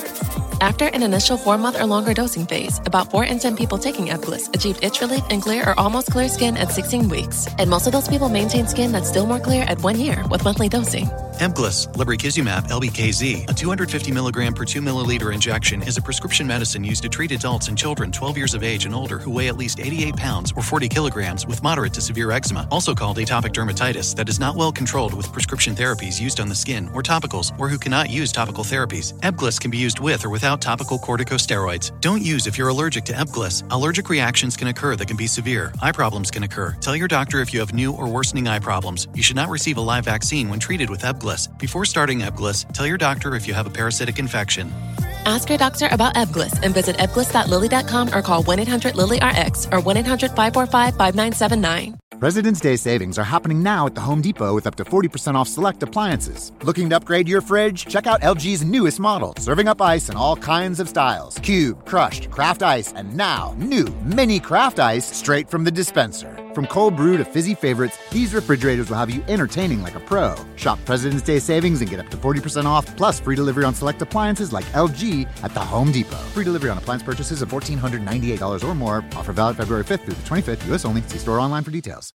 After an initial four-month or longer dosing phase, about four in ten people taking Ebglyss achieved itch relief and clear or almost clear skin at sixteen weeks. And most of those people maintain skin that's still more clear at one year with monthly dosing. Ebglyss, lebrikizumab L B K Z, a two hundred fifty milligram per two milliliter injection, is a prescription medicine used to treat adults and children twelve years of age and older who weigh at least eighty-eight pounds or forty kilograms with moderate to severe eczema, also called atopic dermatitis, that is not well controlled with prescription therapies used on the skin or topicals, or who cannot use topical therapies. Ebglyss can be used with or without topical corticosteroids. Don't use if you're allergic to Ebglyss. Allergic reactions can occur that can be severe. Eye problems can occur. Tell your doctor if you have new or worsening eye problems. You should not receive a live vaccine when treated with Ebglyss. Before starting Ebglyss, tell your doctor if you have a parasitic infection. Ask your doctor about Ebglyss and visit ebglyss dot lilly dot com or call one eight hundred lilly R X or one eight hundred five four five five nine seven nine. President's Day savings are happening now at the Home Depot with up to forty percent off select appliances. Looking to upgrade your fridge? Check out L G's newest model, serving up ice in all kinds of styles. Cube, crushed, craft ice, and now new mini craft ice straight from the dispenser. From cold brew to fizzy favorites, these refrigerators will have you entertaining like a pro. Shop President's Day savings and get up to forty percent off, plus free delivery on select appliances like L G at the Home Depot. Free delivery on appliance purchases of one thousand four hundred ninety-eight dollars or more. Offer valid February fifth through the twenty-fifth, U S only. See store online for details.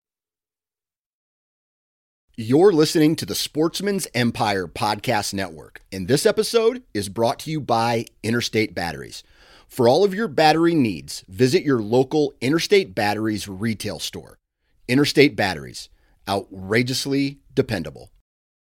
You're listening to the Sportsman's Empire Podcast Network, and this episode is brought to you by Interstate Batteries. For all of your battery needs, visit your local Interstate Batteries retail store. Interstate Batteries, outrageously dependable.